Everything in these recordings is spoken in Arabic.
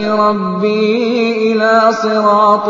ربي إلى صراط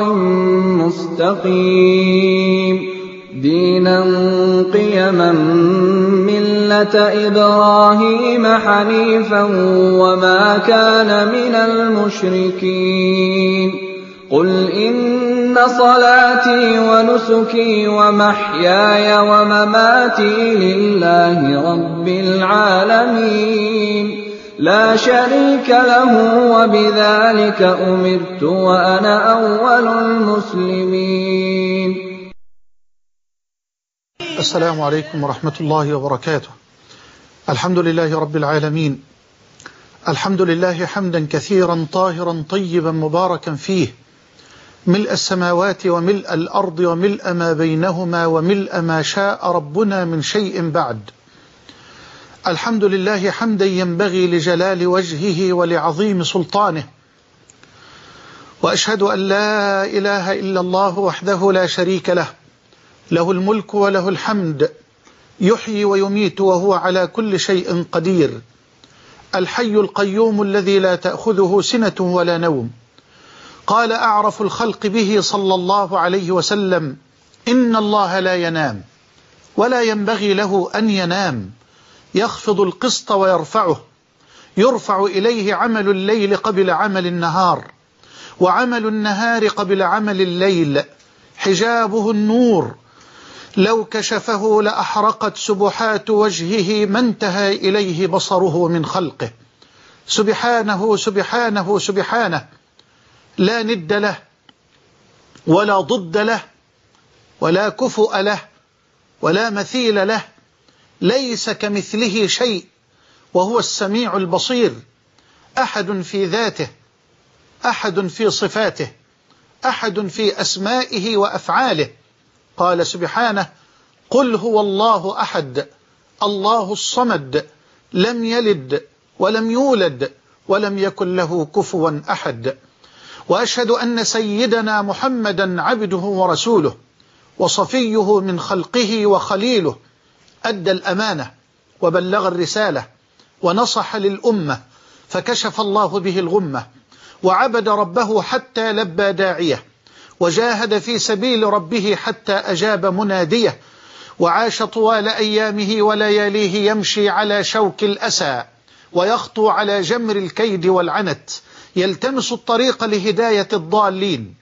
مستقيم دينا قيما ملة إبراهيم حنيفا وما كان من المشركين قل إن صلاتي ونسكي ومحياي ومماتي لله رب العالمين لا شريك له وبذلك أمرت وأنا أول المسلمين. السلام عليكم ورحمة الله وبركاته. الحمد لله رب العالمين، الحمد لله حمدا كثيرا طاهرا طيبا مباركا فيه، ملء السماوات وملء الأرض وملء ما بينهما وملء ما شاء ربنا من شيء بعد. الحمد لله حمدا ينبغي لجلال وجهه ولعظيم سلطانه، وأشهد أن لا إله إلا الله وحده لا شريك له، له الملك وله الحمد، يحيي ويميت وهو على كل شيء قدير، الحي القيوم الذي لا تأخذه سنة ولا نوم. قال أعرف الخلق به صلى الله عليه وسلم: إن الله لا ينام ولا ينبغي له أن ينام، يخفض القسط ويرفعه، يرفع إليه عمل الليل قبل عمل النهار، وعمل النهار قبل عمل الليل، حجابه النور، لو كشفه لأحرقت سبحات وجهه ما انتهى إليه بصره من خلقه. سبحانه سبحانه سبحانه، لا ند له ولا ضد له ولا كفؤ له ولا مثيل له، ليس كمثله شيء وهو السميع البصير، أحد في ذاته، أحد في صفاته، أحد في أسمائه وأفعاله. قال سبحانه: قل هو الله أحد الله الصمد لم يلد ولم يولد ولم يكن له كفوا أحد. وأشهد أن سيدنا محمدا عبده ورسوله وصفيه من خلقه وخليله، أدى الأمانة وبلغ الرسالة ونصح للأمة فكشف الله به الغمة، وعبد ربه حتى لبى داعيه، وجاهد في سبيل ربه حتى أجاب مناديه، وعاش طوال أيامه ولياليه يمشي على شوك الأسى ويخطو على جمر الكيد والعنت، يلتمس الطريق لهداية الضالين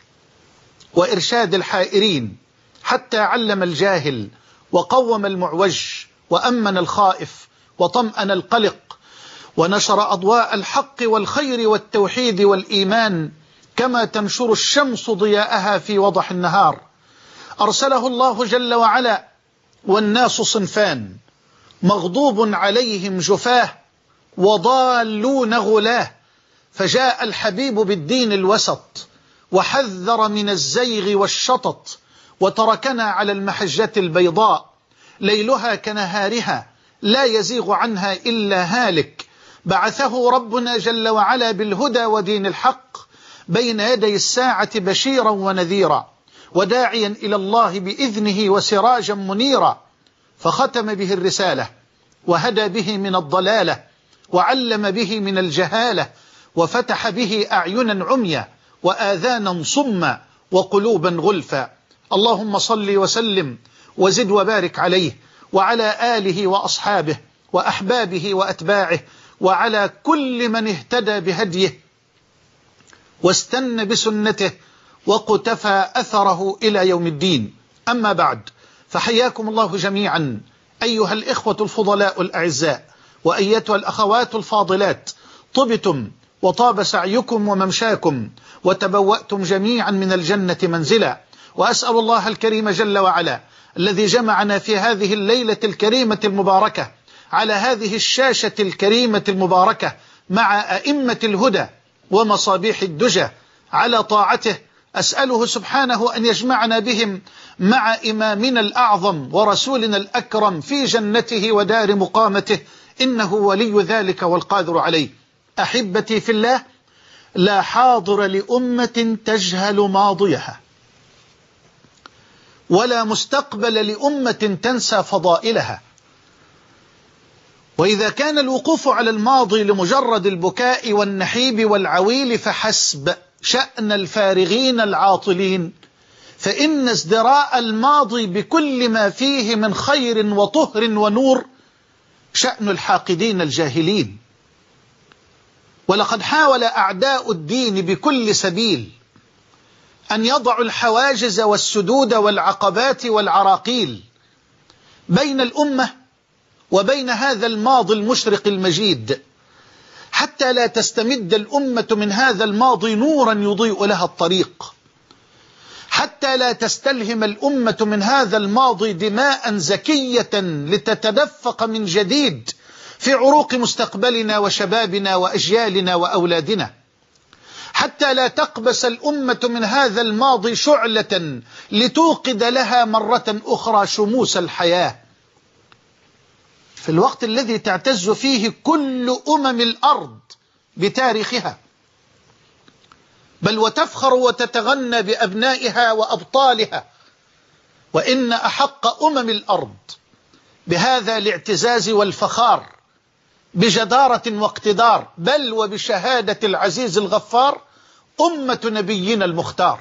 وإرشاد الحائرين، حتى علم الجاهل وقوم المعوج وأمن الخائف وطمأن القلق، ونشر أضواء الحق والخير والتوحيد والإيمان كما تنشر الشمس ضياءها في وضح النهار. أرسله الله جل وعلا والناس صنفان: مغضوب عليهم جفاه وضالون غلاه، فجاء الحبيب بالدين الوسط وحذر من الزيغ والشطط، وتركنا على المحجة البيضاء ليلها كنهارها لا يزيغ عنها إلا هالك. بعثه ربنا جل وعلا بالهدى ودين الحق بين يدي الساعة بشيرا ونذيرا، وداعيا إلى الله بإذنه وسراجا منيرا، فختم به الرسالة وهدى به من الضلالة وعلم به من الجهالة، وفتح به أعينا عميا وآذانا صما وقلوبا غلفا. اللهم صل وسلم وزد وبارك عليه وعلى آله وأصحابه وأحبابه وأتباعه وعلى كل من اهتدى بهديه واستنى بسنته وقتفى أثره إلى يوم الدين. أما بعد، فحياكم الله جميعا أيها الإخوة الفضلاء الأعزاء، وأيتها الأخوات الفاضلات، طبتم وطاب سعيكم وممشاكم وتبوأتم جميعا من الجنة منزلا. وأسأل الله الكريم جل وعلا الذي جمعنا في هذه الليلة الكريمة المباركة على هذه الشاشة الكريمة المباركة مع أئمة الهدى ومصابيح الدجى على طاعته، أسأله سبحانه أن يجمعنا بهم مع إمامنا الأعظم ورسولنا الأكرم في جنته ودار مقامته، إنه ولي ذلك والقادر عليه. أحبتي في الله، لا حاضر لأمة تجهل ماضيها، ولا مستقبل لأمة تنسى فضائلها، وإذا كان الوقوف على الماضي لمجرد البكاء والنحيب والعويل فحسب شأن الفارغين العاطلين، فإن ازدراء الماضي بكل ما فيه من خير وطهر ونور شأن الحاقدين الجاهلين. ولقد حاول أعداء الدين بكل سبيل أن يضعوا الحواجز والسدود والعقبات والعراقيل بين الأمة وبين هذا الماضي المشرق المجيد، حتى لا تستمد الأمة من هذا الماضي نورا يضيء لها الطريق، حتى لا تستلهم الأمة من هذا الماضي دماء زكية لتتدفق من جديد في عروق مستقبلنا وشبابنا وأجيالنا وأولادنا، حتى لا تقبس الأمة من هذا الماضي شعلة لتوقد لها مرة أخرى شموس الحياة. في الوقت الذي تعتز فيه كل أمم الأرض بتاريخها، بل وتفخر وتتغنى بأبنائها وأبطالها، وإن أحق أمم الأرض بهذا الاعتزاز والفخار بجدارة واقتدار، بل وبشهادة العزيز الغفار، أمة نبينا المختار.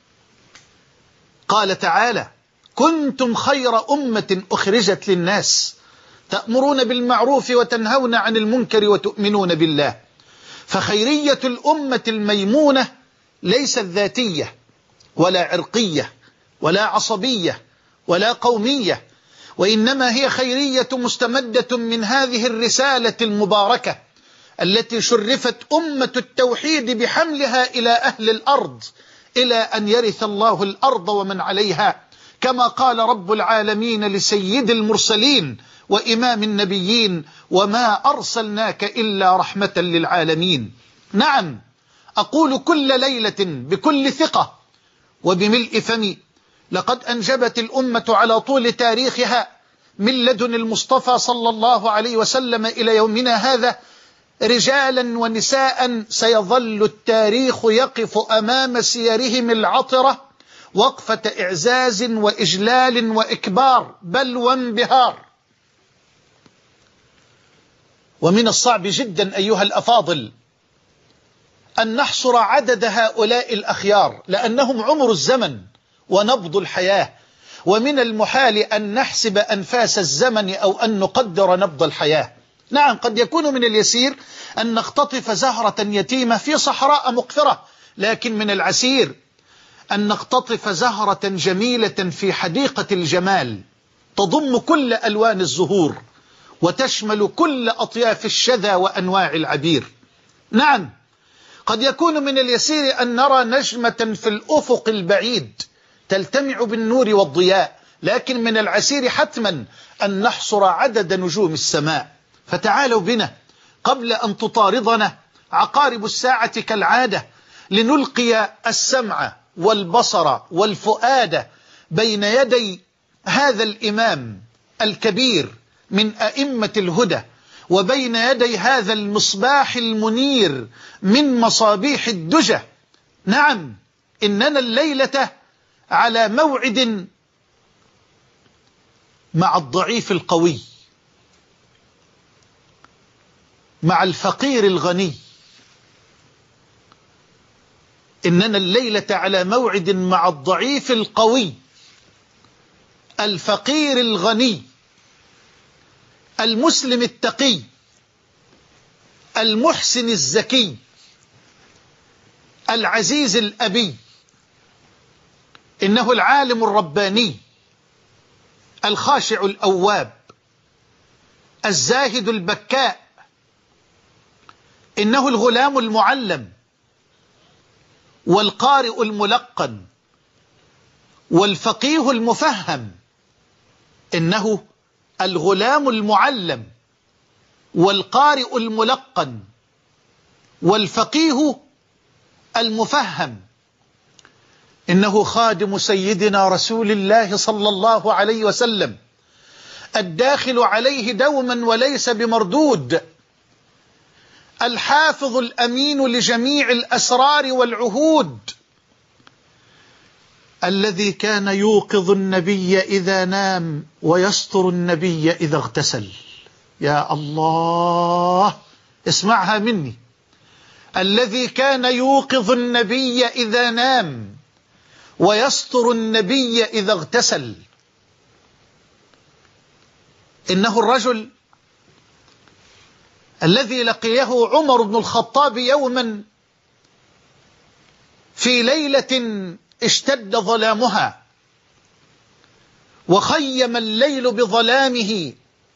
قال تعالى: كنتم خير أمة أخرجت للناس تأمرون بالمعروف وتنهون عن المنكر وتؤمنون بالله. فخيرية الأمة الميمونة ليست ذاتية ولا عرقية ولا عصبية ولا قومية، وإنما هي خيرية مستمدة من هذه الرسالة المباركة التي شرفت أمة التوحيد بحملها إلى أهل الأرض، إلى أن يرث الله الأرض ومن عليها، كما قال رب العالمين لسيد المرسلين وإمام النبيين: وما أرسلناك إلا رحمة للعالمين. نعم، أقول كل ليلة بكل ثقة وبملء فمي: لقد أنجبت الأمة على طول تاريخها من لدن المصطفى صلى الله عليه وسلم إلى يومنا هذا رجالا ونساء سيظل التاريخ يقف أمام سيرهم العطرة وقفة إعزاز وإجلال وإكبار، بل وانبهار. ومن الصعب جدا أيها الأفاضل أن نحصر عدد هؤلاء الأخيار، لأنهم عمر الزمن ونبض الحياة، ومن المحال أن نحسب أنفاس الزمن أو أن نقدر نبض الحياة. نعم، قد يكون من اليسير أن نختطف زهرة يتيمة في صحراء مقفرة، لكن من العسير أن نختطف زهرة جميلة في حديقة الجمال تضم كل ألوان الزهور وتشمل كل أطياف الشذا وأنواع العبير. نعم، قد يكون من اليسير أن نرى نجمة في الأفق البعيد تلتمع بالنور والضياء، لكن من العسير حتما أن نحصر عدد نجوم السماء. فتعالوا بنا قبل أن تطاردنا عقارب الساعة كالعادة لنلقي السمع والبصر والفؤاد بين يدي هذا الإمام الكبير من أئمة الهدى، وبين يدي هذا المصباح المنير من مصابيح الدجى. نعم، إننا الليلة على موعد مع الضعيف القوي، مع الفقير الغني. إننا الليلة على موعد مع الضعيف القوي، الفقير الغني، المسلم التقي، المحسن الزكي، العزيز الأبي. إنه العالم الرباني، الخاشع الأواب، الزاهد البكاء. إنه الغلام المعلم والقارئ الملقن والفقيه المفهم. إنه الغلام المعلم والقارئ الملقن والفقيه المفهم. إنه خادم سيدنا رسول الله صلى الله عليه وسلم، الداخل عليه دوما وليس بمردود، الحافظ الأمين لجميع الأسرار والعهود، الذي كان يوقظ النبي إذا نام ويستر النبي إذا اغتسل. يا الله، اسمعها مني. الذي كان يوقظ النبي إذا نام ويستر النبي إذا اغتسل. إنه الرجل الذي لقيه عمر بن الخطاب يوما في ليلة اشتد ظلامها وخيم الليل بظلامه،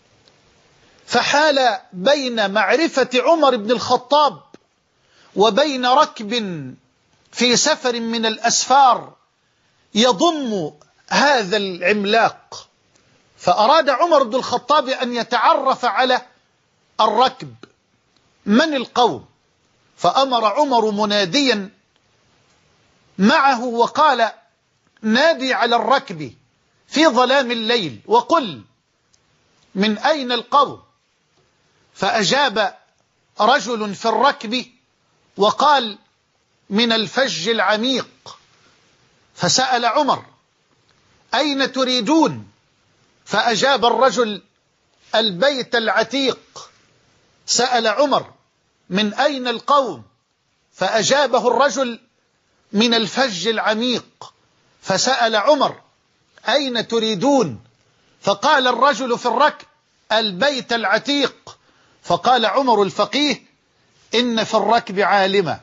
فحال بين معرفة عمر بن الخطاب وبين ركب في سفر من الأسفار يضم هذا العملاق. فأراد عمر بن الخطاب أن يتعرف على الركب، من القوم؟ فأمر عمر مناديا معه وقال: نادي على الركب في ظلام الليل وقل من أين القوم؟ فأجاب رجل في الركب وقال: من الفج العميق. فسأل عمر: أين تريدون؟ فأجاب الرجل: البيت العتيق. سأل عمر: من أين القوم؟ فأجابه الرجل: من الفج العميق. فسأل عمر: أين تريدون؟ فقال الرجل في الركب: البيت العتيق. فقال عمر الفقيه: إن في الركب عالمة،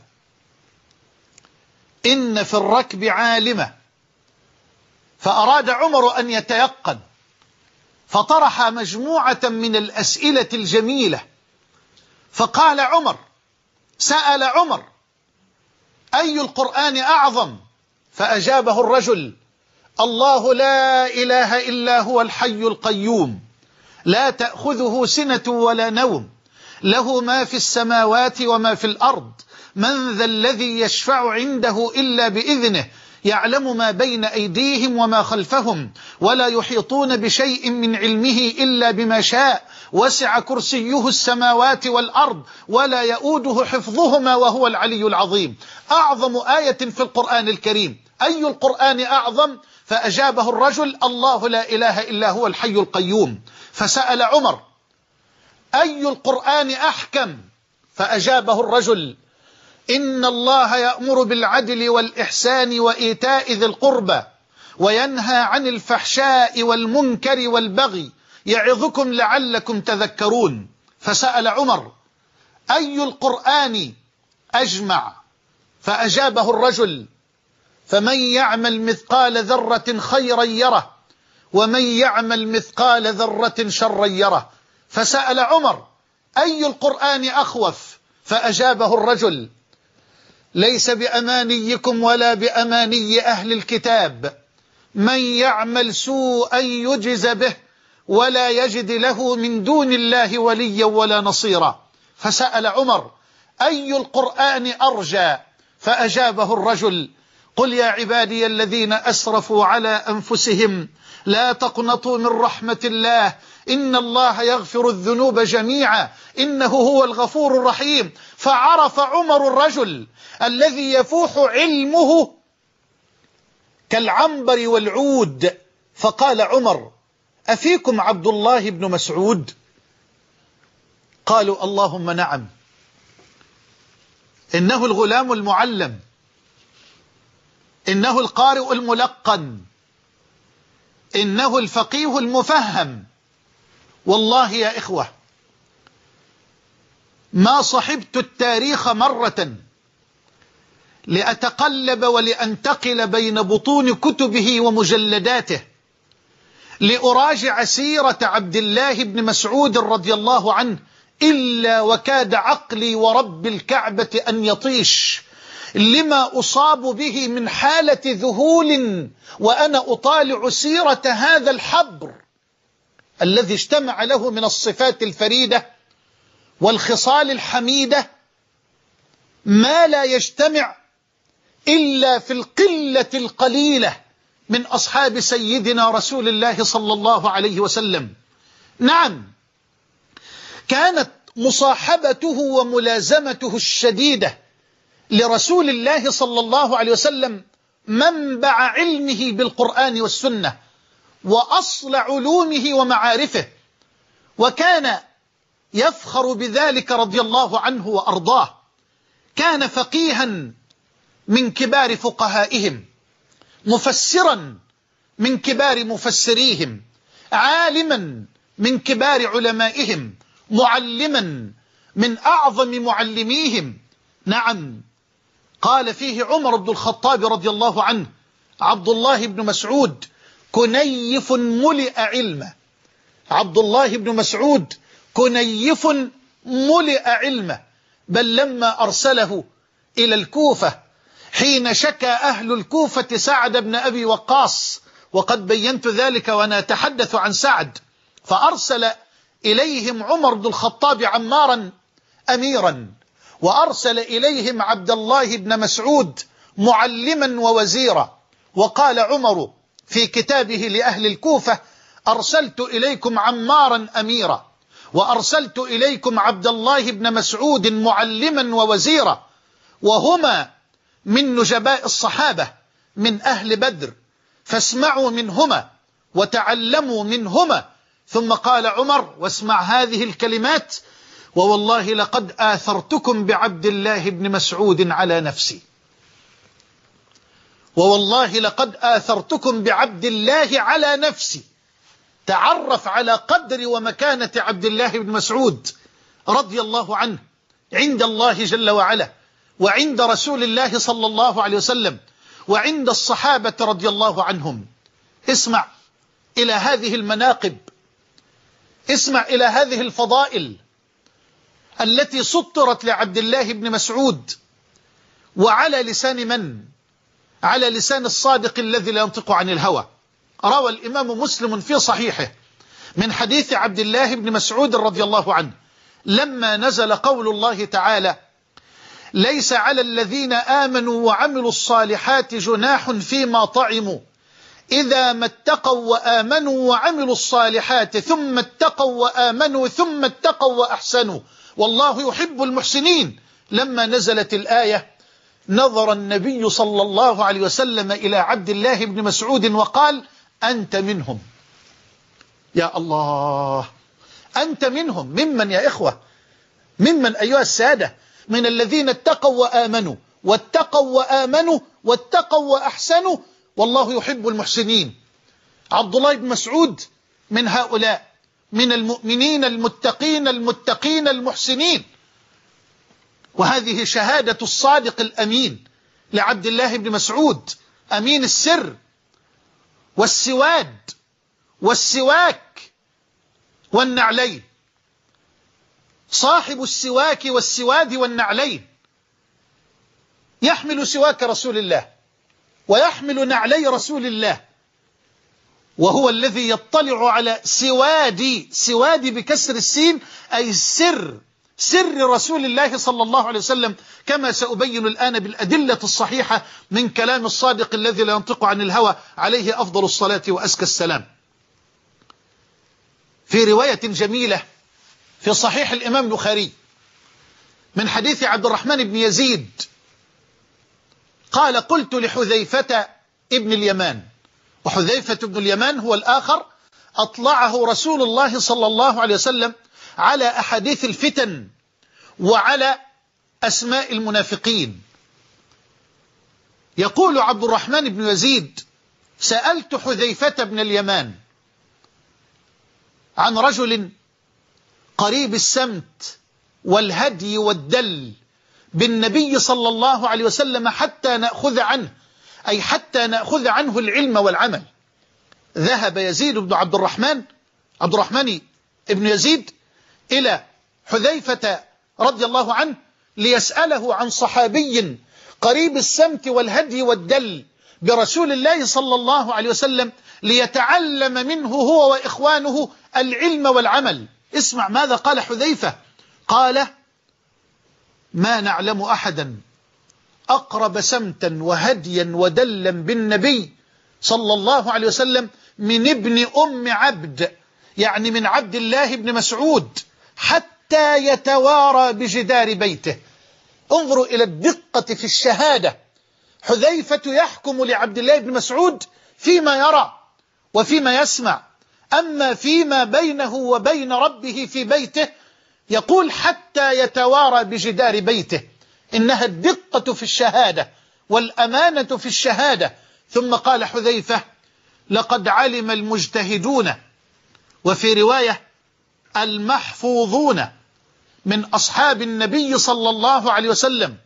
إن في الركب عالمة. فأراد عمر أن يتيقن، فطرح مجموعة من الأسئلة الجميلة. فقال عمر، سأل عمر: أي القرآن أعظم؟ فأجابه الرجل: الله لا إله إلا هو الحي القيوم، لا تأخذه سنة ولا نوم، له ما في السماوات وما في الأرض، من ذا الذي يشفع عنده إلا بإذنه، يعلم ما بين أيديهم وما خلفهم، ولا يحيطون بشيء من علمه إلا بما شاء، وسع كرسيه السماوات والأرض ولا يؤوده حفظهما وهو العلي العظيم. أعظم آية في القرآن الكريم، أي القرآن أعظم؟ فأجابه الرجل: الله لا إله إلا هو الحي القيوم. فسأل عمر: أي القرآن أحكم؟ فأجابه الرجل: إن الله يأمر بالعدل والإحسان وإيتاء ذي القربى وينهى عن الفحشاء والمنكر والبغي يعظكم لعلكم تذكرون. فسأل عمر: أي القرآن أجمع؟ فأجابه الرجل: فمن يعمل مثقال ذرة خيرا يره ومن يعمل مثقال ذرة شرا يره. فسأل عمر: أي القرآن أخوف؟ فأجابه الرجل: ليس بأمانيكم ولا بأماني أهل الكتاب، من يعمل سوءا يجز به ولا يجد له من دون الله وليا ولا نصيرا. فسأل عمر: أي القرآن أرجى؟ فأجابه الرجل: قل يا عبادي الذين أسرفوا على أنفسهم لا تقنطوا من رحمة الله إن الله يغفر الذنوب جميعا إنه هو الغفور الرحيم. فعرف عمر الرجل الذي يفوح علمه كالعنبر والعود، فقال عمر: أفيكم عبد الله بن مسعود؟ قالوا: اللهم نعم، إنه الغلام المعلم، إنه القارئ الملقن، إنه الفقيه المفهم. والله يا إخوة ما صحبت التاريخ مرة لأتقلب ولأنتقل بين بطون كتبه ومجلداته لأراجع سيرة عبد الله بن مسعود رضي الله عنه إلا وكاد عقلي ورب الكعبة أن يطيش لما أصاب به من حالة ذهول وأنا أطالع سيرة هذا الحبر الذي اجتمع له من الصفات الفريدة والخصال الحميدة ما لا يجتمع إلا في القلة القليلة من أصحاب سيدنا رسول الله صلى الله عليه وسلم. نعم، كانت مصاحبته وملازمته الشديدة لرسول الله صلى الله عليه وسلم منبع علمه بالقرآن والسنة وأصل علومه ومعارفه، وكان يفخر بذلك رضي الله عنه وأرضاه. كان فقيها من كبار فقهائهم، مفسرا من كبار مفسريهم، عالما من كبار علمائهم، معلما من أعظم معلميهم. نعم، قال فيه عمر بن الخطاب رضي الله عنه: عبد الله بن مسعود كنيف ملئ علما. عبد الله بن مسعود كنيف ملئ علما. بل لما أرسله إلى الكوفة حين شكى أهل الكوفة سعد بن أبي وقاص، وقد بينت ذلك وأنا أتحدث عن سعد، فأرسل إليهم عمر بن الخطاب عمارا أميرا، وأرسل إليهم عبد الله بن مسعود معلما ووزيرا. وقال عمر في كتابه لأهل الكوفة: أرسلت إليكم عمارا أميرا، وأرسلت إليكم عبد الله بن مسعود معلما ووزيرا، وهما من نجباء الصحابة من أهل بدر، فاسمعوا منهما وتعلموا منهما. ثم قال عمر، واسمع هذه الكلمات: ووالله لقد آثرتكم بعبد الله بن مسعود على نفسي. ووالله لقد آثرتكم بعبد الله على نفسي. تعرف على قدر ومكانة عبد الله بن مسعود رضي الله عنه عند الله جل وعلا، وعند رسول الله صلى الله عليه وسلم، وعند الصحابة رضي الله عنهم. اسمع إلى هذه المناقب، اسمع إلى هذه الفضائل التي سطرت لعبد الله بن مسعود. وعلى لسان من؟ على لسان الصادق الذي لا ينطق عن الهوى. روى الإمام مسلم في صحيحه من حديث عبد الله بن مسعود رضي الله عنه لما نزل قول الله تعالى: ليس على الذين آمنوا وعملوا الصالحات جناح فيما طعموا إذا ما اتقوا وآمنوا وعملوا الصالحات ثم اتقوا وآمنوا ثم اتقوا وأحسنوا والله يحب المحسنين. لما نزلت الآية نظر النبي صلى الله عليه وسلم إلى عبد الله بن مسعود وقال: أنت منهم. يا الله، أنت منهم. ممن يا إخوة؟ ممن أيها السادة؟ من الذين اتقوا وآمنوا واتقوا وآمنوا واتقوا وأحسنوا والله يحب المحسنين. عبد الله بن مسعود من هؤلاء، من المؤمنين المتقين المحسنين. وهذه شهادة الصادق الأمين لعبد الله بن مسعود، أمين السر والسواد والسواك والنعلين، صاحب السواك والسواد والنعلين، يحمل سواك رسول الله ويحمل نعلي رسول الله، وهو الذي يطلع على سواد بكسر السين، أي سر رسول الله صلى الله عليه وسلم، كما سأبين الآن بالأدلة الصحيحة من كلام الصادق الذي لا ينطق عن الهوى عليه أفضل الصلاة وأزكى السلام. في رواية جميلة في صحيح الإمام البخاري من حديث عبد الرحمن بن يزيد قال: قلت لحذيفة ابن اليمان، وحذيفة بن اليمان هو الآخر أطلعه رسول الله صلى الله عليه وسلم على أحاديث الفتن وعلى أسماء المنافقين. يقول عبد الرحمن بن يزيد: سألت حذيفة بن اليمان عن رجل قريب السمت والهدي والدل بالنبي صلى الله عليه وسلم حتى نأخذ عنه، أي حتى نأخذ عنه العلم والعمل. ذهب يزيد بن عبد الرحمن بن يزيد إلى حذيفة رضي الله عنه ليسأله عن صحابي قريب السمت والهدي والدل برسول الله صلى الله عليه وسلم ليتعلم منه هو وإخوانه العلم والعمل. اسمع ماذا قال حذيفة. قال: ما نعلم أحدا أقرب سمتا وهديا ودلا بالنبي صلى الله عليه وسلم من ابن أم عبد، يعني من عبد الله بن مسعود، حتى يتوارى بجدار بيته. انظروا إلى الدقة في الشهادة. حذيفة يحكم لعبد الله بن مسعود فيما يرى وفيما يسمع، أما فيما بينه وبين ربه في بيته يقول حتى يتوارى بجدار بيته. إنها الدقة في الشهادة والأمانة في الشهادة. ثم قال حذيفة: لقد علم المجتهدون، وفي رواية المحفوظون من أصحاب النبي صلى الله عليه وسلم،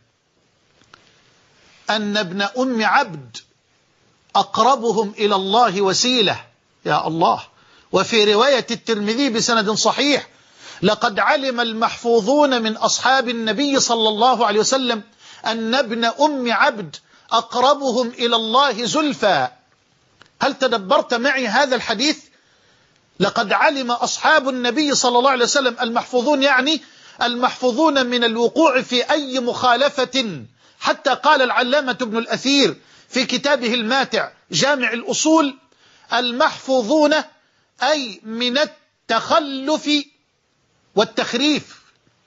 أن ابن أم عبد أقربهم إلى الله وسيلة. يا الله. وفي رواية الترمذي بسند صحيح: لقد علم المحفوظون من أصحاب النبي صلى الله عليه وسلم أن ابن أم عبد أقربهم إلى الله زلفى. هل تدبرت معي هذا الحديث؟ لقد علم أصحاب النبي صلى الله عليه وسلم، المحفوظون يعني المحفوظون من الوقوع في أي مخالفة. حتى قال العلامة ابن الأثير في كتابه الماتع جامع الأصول: المحفوظون أي من التخلف والتخريف.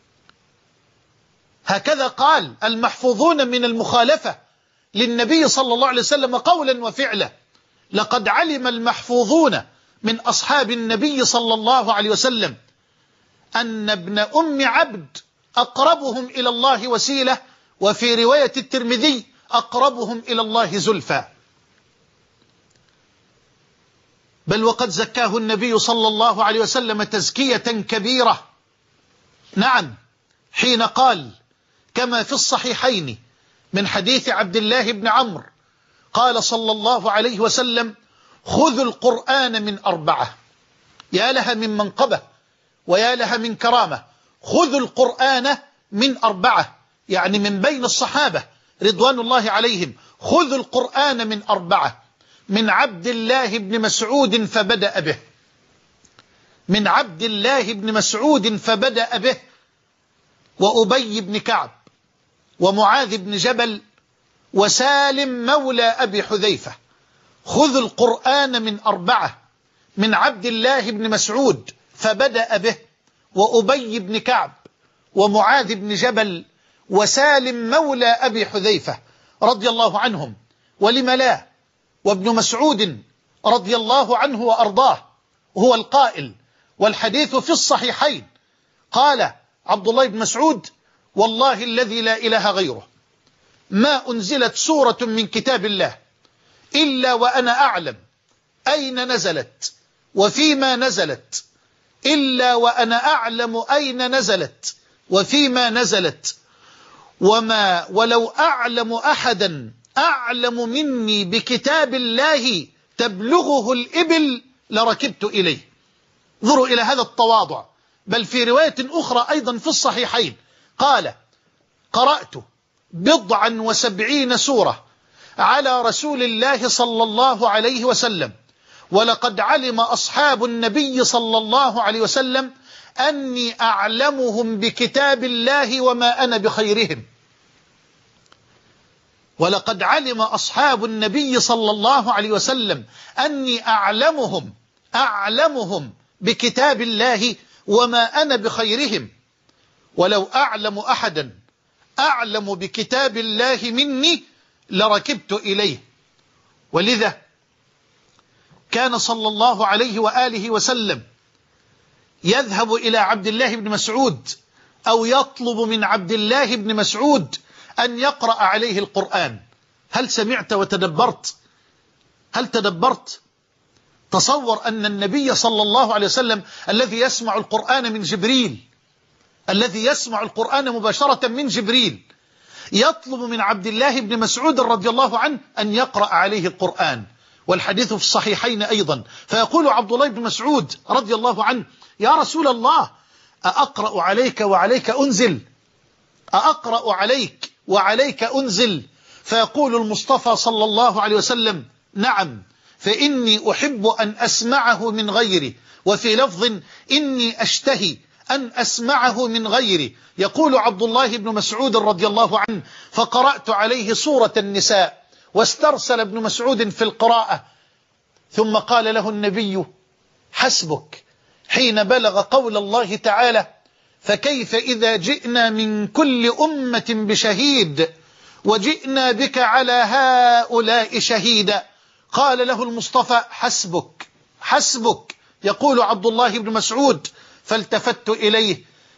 هكذا قال: المحفوظون من المخالفة للنبي صلى الله عليه وسلم قولا وفعلا. لقد علم المحفوظون من أصحاب النبي صلى الله عليه وسلم أن ابن أم عبد أقربهم إلى الله وسيلة، وفي رواية الترمذي أقربهم إلى الله زلفى. بل وقد زكاه النبي صلى الله عليه وسلم تزكية كبيرة. نعم، حين قال كما في الصحيحين من حديث عبد الله بن عمرو قال صلى الله عليه وسلم: خذوا القرآن من أربعة. يا لها من منقبة ويا لها من كرامة. خذوا القرآن من أربعة، يعني من بين الصحابة رضوان الله عليهم. خذوا القرآن من أربعة: من عبد الله بن مسعود فبدأ به، من عبد الله بن مسعود فبدأ به، وأبي بن كعب، ومعاذ بن جبل، وسالم مولى أبي حذيفة. خذوا القرآن من أربعة: من عبد الله بن مسعود فبدأ به، وأبي بن كعب، ومعاذ بن جبل، وسالم مولى أبي حذيفة رضي الله عنهم. ولم لا؟ وابن مسعود رضي الله عنه وأرضاه هو القائل، والحديث في الصحيحين، قال عبد الله بن مسعود: والله الذي لا إله غيره ما أنزلت سورة من كتاب الله إلا وأنا أعلم أين نزلت وفيما نزلت، إلا وأنا أعلم أين نزلت وفيما نزلت، ولو أعلم أحدا أعلم مني بكتاب الله تبلغه الإبل لركبت إليه. انظروا إلى هذا التواضع. بل في رواية أخرى أيضا في الصحيحين قال: قرأت 70 سورة على رسول الله صلى الله عليه وسلم، ولقد علم أصحاب النبي صلى الله عليه وسلم أني أعلمهم بكتاب الله وما أنا بخيرهم. ولقد علم أصحاب النبي صلى الله عليه وسلم أني أعلمهم بكتاب الله وما أنا بخيرهم، ولو أعلم أحدا أعلم بكتاب الله مني لركبت إليه. ولذا كان صلى الله عليه وآله وسلم يذهب إلى عبد الله بن مسعود أو يطلب من عبد الله بن مسعود أن يقرأ عليه القرآن. هل سمعت وتدبرت؟ هل تدبرت؟ تصور أن النبي صلى الله عليه وسلم الذي يسمع القرآن من جبريل، الذي يسمع القرآن مباشرة من جبريل، يطلب من عبد الله بن مسعود رضي الله عنه أن يقرأ عليه القرآن. والحديث في الصحيحين أيضا. فيقول عبد الله بن مسعود رضي الله عنه: يا رسول الله، أقرأ عليك وعليك أنزل؟ أقرأ عليك وعليك أنزل؟ فيقول المصطفى صلى الله عليه وسلم: نعم، فإني أحب أن أسمعه من غيري، وفي لفظ: إني أشتهي أن أسمعه من غيري. يقول عبد الله بن مسعود رضي الله عنه: فقرأت عليه سورة النساء، واسترسل ابن مسعود في القراءة، ثم قال له النبي: حسبك، حين بلغ قول الله تعالى: فكيف إذا جئنا من كل أمة بشهيد وجئنا بك على هؤلاء شهيدا. قال له المصطفى: حسبك، حسبك. يقول عبد الله بن مسعود: فالتفت إليه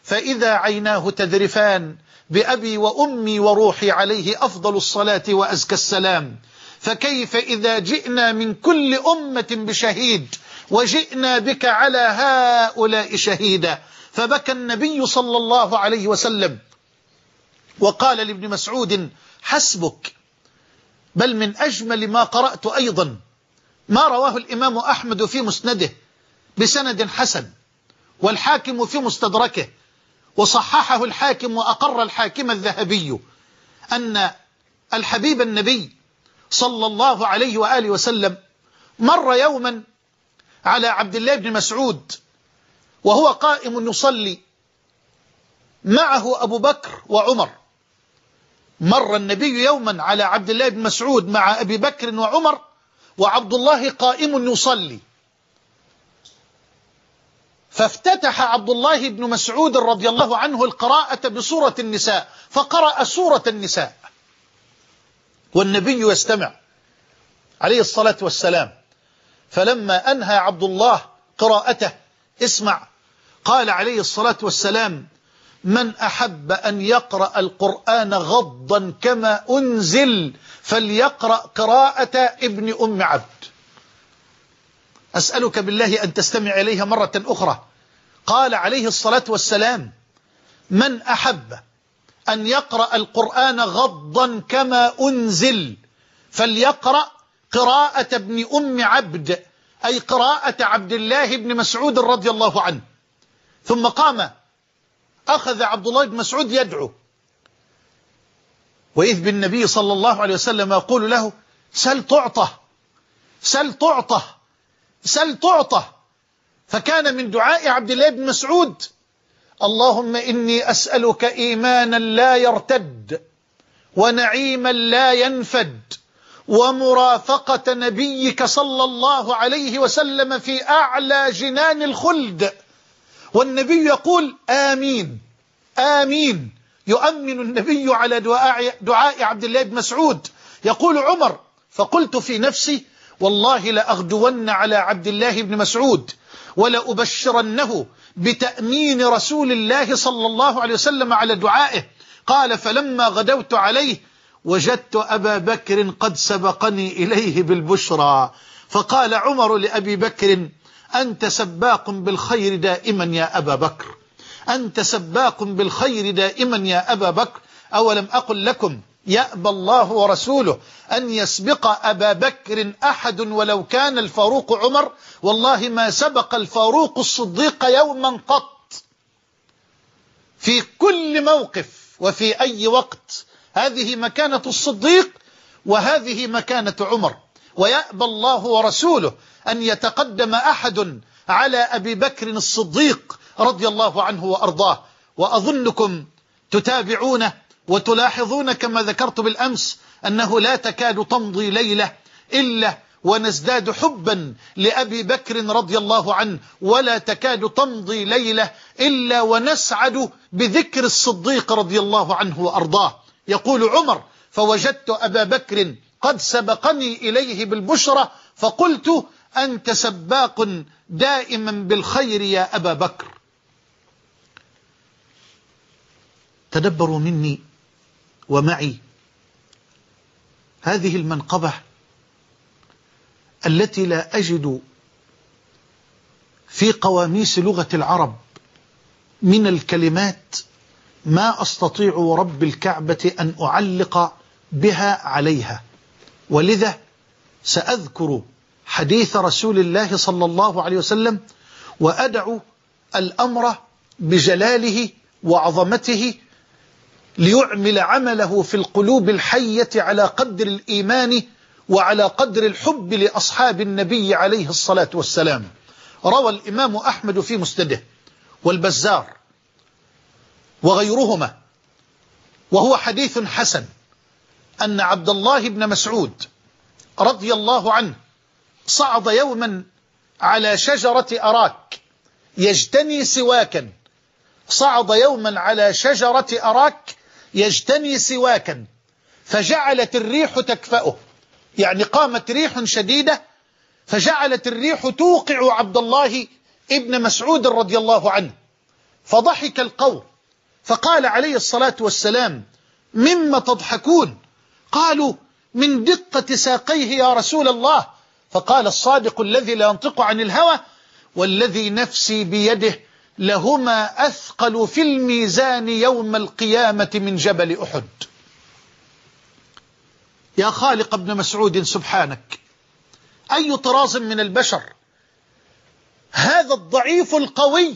فإذا عيناه تذرفان بأبي وأمي وروحي عليه أفضل الصلاة وأزكى السلام. فكيف إذا جئنا من كل أمة بشهيد وجئنا بك على هؤلاء شهيدا. فبكى النبي صلى الله عليه وسلم وقال لابن مسعود: حسبك. بل من أجمل ما قرأت أيضا ما رواه الإمام أحمد في مسنده بسند حسن، والحاكم في مستدركه، وصححه الحاكم وأقر الحاكم الذهبي، أن الحبيب النبي صلى الله عليه وآله وسلم مر يوما على عبد الله بن مسعود وهو قائم يصلي، معه أبو بكر وعمر. مر النبي يوما على عبد الله بن مسعود مع أبي بكر وعمر وعبد الله قائم يصلي، فافتتح عبد الله بن مسعود رضي الله عنه القراءة بسورة النساء، فقرأ سورة النساء والنبي يستمع عليه الصلاة والسلام. فلما أنهى عبد الله قراءته، اسمع، قال عليه الصلاة والسلام: من أحب أن يقرأ القرآن غضا كما أنزل فليقرأ قراءة ابن أم عبد. أسألك بالله أن تستمع إليها مرة أخرى. قال عليه الصلاة والسلام: من أحب أن يقرأ القرآن غضا كما أنزل فليقرأ قراءة ابن أم عبد، أي قراءة عبد الله بن مسعود رضي الله عنه. ثم قام، أخذ عبد الله بن مسعود يدعو، وإذ بالنبي صلى الله عليه وسلم يقول له: سل تعطى، سل تعطى، سل تعطى. فكان من دعاء عبد الله بن مسعود: اللهم إني أسألك إيمانا لا يرتد، ونعيما لا ينفد، ومرافقة نبيك صلى الله عليه وسلم في أعلى جنان الخلد. والنبي يقول: آمين آمين. يؤمن النبي على دعاء عبد الله بن مسعود. يقول عمر: فقلت في نفسي والله لأغدون على عبد الله بن مسعود ولأبشرنه بتأمين رسول الله صلى الله عليه وسلم على دعائه. قال: فلما غدوت عليه وجدت أبا بكر قد سبقني إليه بالبشرى. فقال عمر لأبي بكر: أنت سباق بالخير دائما يا أبا بكر، أنت سباق بالخير دائما يا أبا بكر. أولم أقل لكم يأبى الله ورسوله أن يسبق أبا بكر أحد ولو كان الفاروق عمر؟ والله ما سبق الفاروق الصديق يوما قط، في كل موقف وفي أي وقت. هذه مكانة الصديق وهذه مكانة عمر. ويأبى الله ورسوله أن يتقدم أحد على أبي بكر الصديق رضي الله عنه وأرضاه. وأظنكم تتابعون وتلاحظون كما ذكرت بالأمس أنه لا تكاد تمضي ليلة إلا ونزداد حبا لأبي بكر رضي الله عنه، ولا تكاد تمضي ليلة إلا ونسعد بذكر الصديق رضي الله عنه وأرضاه. يقول عمر: فوجدت أبا بكر قد سبقني إليه بالبشرى فقلت: أنت سباق دائما بالخير يا أبا بكر. تدبروا مني ومعي هذه المنقبة التي لا أجد في قواميس لغة العرب من الكلمات ما أستطيع ورب الكعبة أن أعلق بها عليها. ولذا سأذكر حديث رسول الله صلى الله عليه وسلم وأدعو الأمر بجلاله وعظمته ليعمل عمله في القلوب الحية على قدر الإيمان وعلى قدر الحب لأصحاب النبي عليه الصلاة والسلام. روى الإمام أحمد في مسنده والبزار وغيرهما، وهو حديث حسن، أن عبد الله بن مسعود رضي الله عنه صعد يوما على شجرة أراك يجتني سواكا، صعد يوما على شجرة أراك يجتني سواكا، فجعلت الريح تكفأه، يعني قامت ريح شديدة فجعلت الريح توقع عبد الله ابن مسعود رضي الله عنه، فضحك القوم، فقال عليه الصلاة والسلام: مما تضحكون؟ قالوا: من دقة ساقيه يا رسول الله. فقال الصادق الذي لا ينطق عن الهوى: والذي نفسي بيده لهما أثقل في الميزان يوم القيامة من جبل أحد. يا خالق ابن مسعود سبحانك، أي طراز من البشر هذا الضعيف القوي،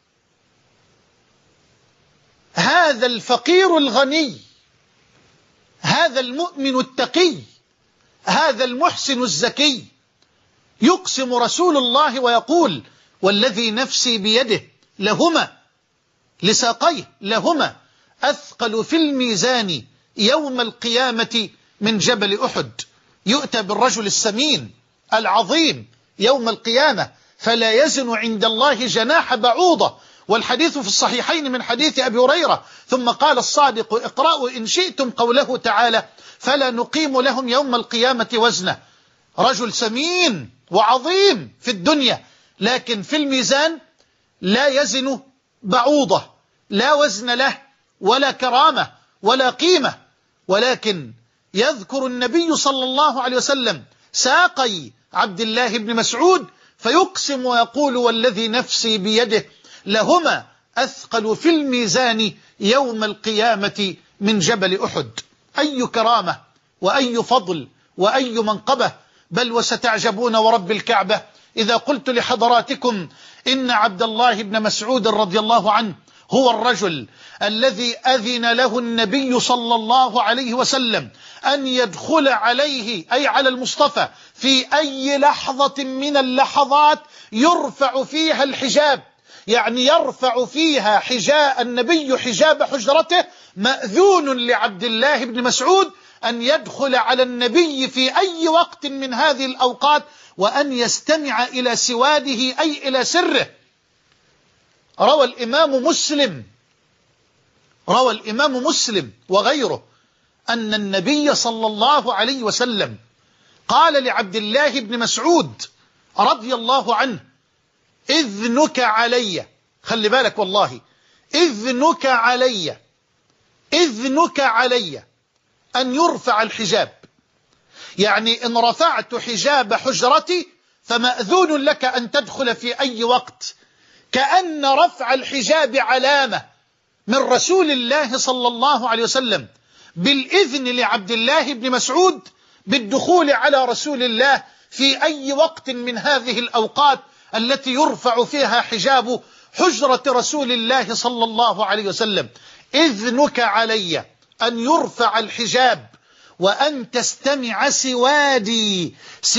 هذا الفقير الغني، هذا المؤمن التقي، هذا المحسن الزكي، يقسم رسول الله ويقول: والذي نفسي بيده لهما، لساقيه لهما، أثقل في الميزان يوم القيامة من جبل أحد. يؤتى بالرجل السمين العظيم يوم القيامة فلا يزن عند الله جناح بعوضة، والحديث في الصحيحين من حديث أبي هريرة. ثم قال الصادق: اقرأوا إن شئتم قوله تعالى: فلا نقيم لهم يوم القيامة وزنا. رجل سمين وعظيم في الدنيا، لكن في الميزان لا يزن بعوضة، لا وزن له ولا كرامة ولا قيمة. ولكن يذكر النبي صلى الله عليه وسلم ساقي عبد الله بن مسعود فيقسم ويقول: والذي نفسي بيده لهما أثقل في الميزان يوم القيامة من جبل أحد. أي كرامة وأي فضل وأي منقبة! بل وستعجبون ورب الكعبة إذا قلت لحضراتكم إن عبد الله بن مسعود رضي الله عنه هو الرجل الذي أذن له النبي صلى الله عليه وسلم أن يدخل عليه، أي على المصطفى، في أي لحظة من اللحظات يرفع فيها الحجاب، يعني يرفع فيها النبي حجاب حجرته. مأذون لعبد الله بن مسعود أن يدخل على النبي في أي وقت من هذه الأوقات وأن يستمع إلى سواده، أي إلى سره. روى الإمام مسلم وغيره أن النبي صلى الله عليه وسلم قال لعبد الله بن مسعود رضي الله عنه: إذنك علي، خلي بالك والله، إذنك علي أن يرفع الحجاب، يعني إن رفعت حجاب حجرتي فمأذون لك أن تدخل في أي وقت. كأن رفع الحجاب علامة من رسول الله صلى الله عليه وسلم بالإذن لعبد الله بن مسعود بالدخول على رسول الله في أي وقت من هذه الأوقات التي يرفع فيها حجاب حجرة رسول الله صلى الله عليه وسلم. إذنك علي أن يرفع الحجاب وأن تستمع سوادي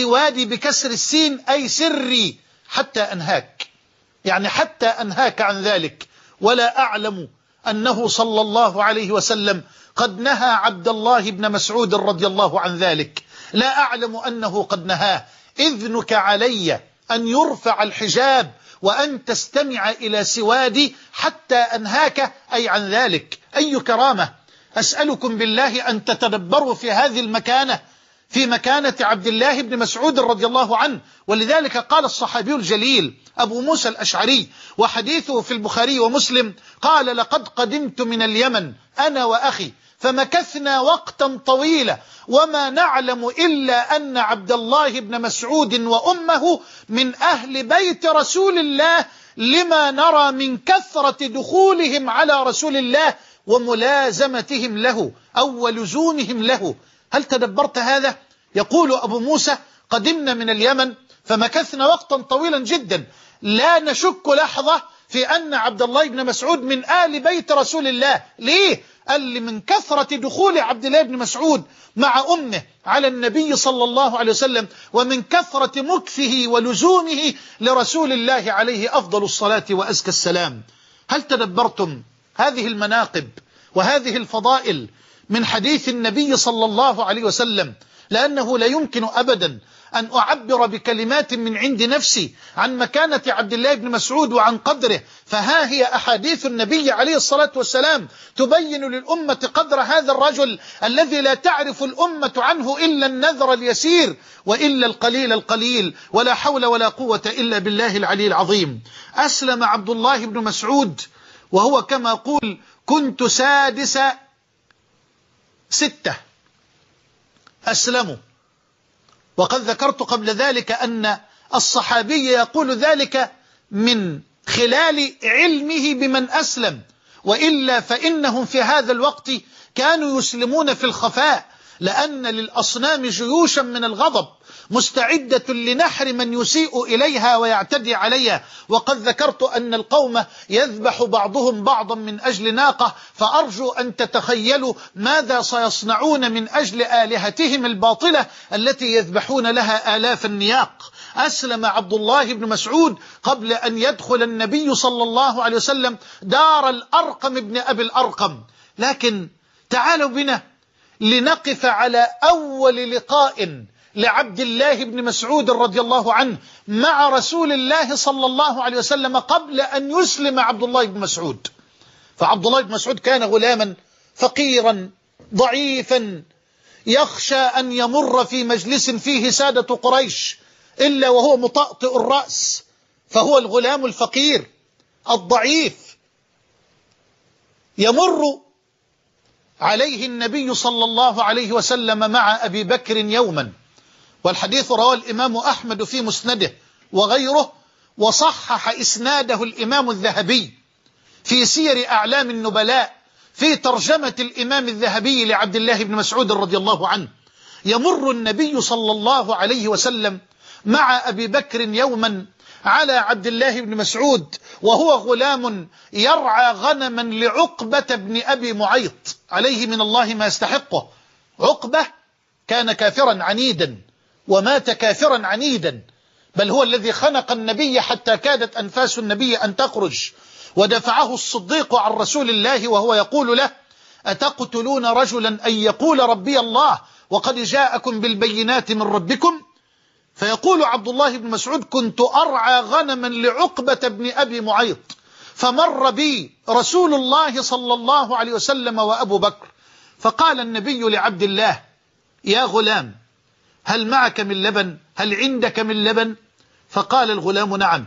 بكسر السين، أي سري، حتى أنهاك، يعني حتى أنهاك عن ذلك. ولا أعلم أنه صلى الله عليه وسلم قد نهى عبد الله بن مسعود رضي الله عن ذلك، لا أعلم أنه قد نهاه. إذنك علي أن يرفع الحجاب وأن تستمع إلى سوادي حتى أنهاك، أي عن ذلك. أي كرامة! أسألكم بالله أن تتدبروا في هذه المكانة، في مكانة عبد الله بن مسعود رضي الله عنه. ولذلك قال الصحابي الجليل أبو موسى الأشعري، وحديثه في البخاري ومسلم، قال: لقد قدمت من اليمن أنا وأخي فمكثنا وقتا طويلا وما نعلم إلا أن عبد الله بن مسعود وأمه من أهل بيت رسول الله، لما نرى من كثرة دخولهم على رسول الله وملازمتهم له أو ولزومهم له. هل تدبرت هذا؟ يقول أبو موسى: قدمنا من اليمن فمكثنا وقتا طويلا جدا، لا نشك لحظة في أن عبد الله بن مسعود من آل بيت رسول الله. ليه؟ قال لي: من كثرة دخول عبد الله بن مسعود مع أمه على النبي صلى الله عليه وسلم، ومن كثرة مكثه ولزومه لرسول الله عليه أفضل الصلاة وأزكى السلام. هل تدبرتم هذه المناقب وهذه الفضائل من حديث النبي صلى الله عليه وسلم؟ لأنه لا يمكن أبدا أن أعبر بكلمات من عند نفسي عن مكانة عبد الله بن مسعود وعن قدره، فها هي أحاديث النبي عليه الصلاة والسلام تبين للأمة قدر هذا الرجل الذي لا تعرف الأمة عنه إلا النذر اليسير وإلا القليل القليل، ولا حول ولا قوة إلا بالله العلي العظيم. أسلم عبد الله بن مسعود وهو كما قول كنت سادس 6 أسلموا. وقد ذكرت قبل ذلك أن الصحابي يقول ذلك من خلال علمه بمن أسلم، وإلا فإنهم في هذا الوقت كانوا يسلمون في الخفاء، لأن للأصنام جيوشا من الغضب مستعدة لنحر من يسيء إليها ويعتدي عليها. وقد ذكرت أن القوم يذبح بعضهم بعضا من أجل ناقة، فأرجو أن تتخيلوا ماذا سيصنعون من أجل آلهتهم الباطلة التي يذبحون لها آلاف النياق. أسلم عبد الله بن مسعود قبل أن يدخل النبي صلى الله عليه وسلم دار الأرقم بن أبي الأرقم. لكن تعالوا بنا لنقف على أول لقاء لعبد الله بن مسعود رضي الله عنه مع رسول الله صلى الله عليه وسلم قبل أن يسلم عبد الله بن مسعود. فعبد الله بن مسعود كان غلاما فقيرا ضعيفا يخشى أن يمر في مجلس فيه سادة قريش إلا وهو مطأطئ الرأس، فهو الغلام الفقير الضعيف. يمر عليه النبي صلى الله عليه وسلم مع أبي بكر يوما، والحديث رواه الإمام أحمد في مسنده وغيره، وصحح إسناده الإمام الذهبي في سير أعلام النبلاء في ترجمة الإمام الذهبي لعبد الله بن مسعود رضي الله عنه. يمر النبي صلى الله عليه وسلم مع أبي بكر يوما على عبد الله بن مسعود وهو غلام يرعى غنما لعقبة بن أبي معيط عليه من الله ما يستحقه. عقبة كان كافرا عنيدا ومات كافرا عنيدا، بل هو الذي خنق النبي حتى كادت أنفاس النبي أن تخرج، ودفعه الصديق عن رسول الله وهو يقول له أتقتلون رجلا أن يقول ربي الله وقد جاءكم بالبينات من ربكم؟ فيقول عبد الله بن مسعود كنت أرعى غنما لعقبة بن أبي معيط، فمر بي رسول الله صلى الله عليه وسلم وأبو بكر، فقال النبي لعبد الله يا غلام هل معك من لبن؟ هل عندك من لبن؟ فقال الغلام نعم.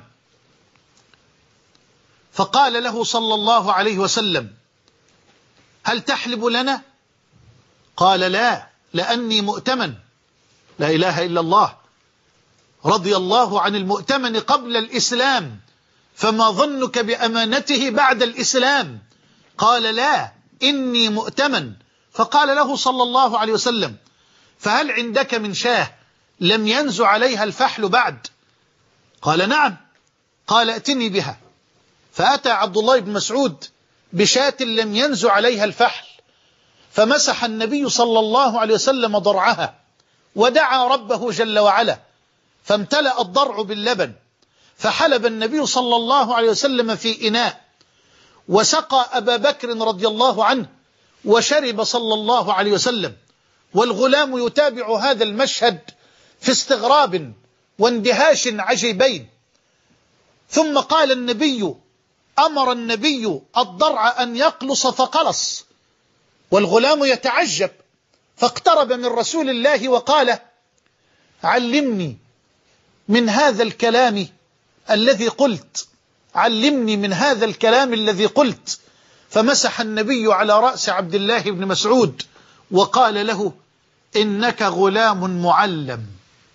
فقال له صلى الله عليه وسلم هل تحلب لنا؟ قال لا، لأني مؤتمن. لا إله إلا الله، رضي الله عن المؤتمن قبل الإسلام، فما ظنك بأمانته بعد الإسلام؟ قال لا إني مؤتمن. فقال له صلى الله عليه وسلم فهل عندك من شاه لم ينزع عليها الفحل بعد؟ قال نعم. قال ائتني بها. فأتى عبد الله بن مسعود بشاة لم ينزع عليها الفحل، فمسح النبي صلى الله عليه وسلم ضرعها ودعا ربه جل وعلا، فامتلأ الضرع باللبن، فحلب النبي صلى الله عليه وسلم في إناء، وسقى أبا بكر رضي الله عنه، وشرب صلى الله عليه وسلم. والغلام يتابع هذا المشهد في استغراب واندهاش عجيبين. ثم قال النبي أمر النبي الضرع أن يقلص فقلص، والغلام يتعجب، فاقترب من رسول الله وقال علمني من هذا الكلام الذي قلت، علمني من هذا الكلام الذي قلت. فمسح النبي على رأس عبد الله بن مسعود وقال له إنك غلام معلم،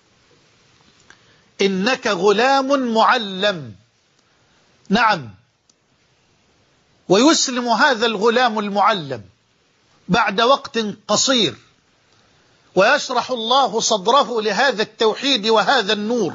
إنك غلام معلم. نعم. ويسلم هذا الغلام المعلم بعد وقت قصير، ويشرح الله صدره لهذا التوحيد وهذا النور،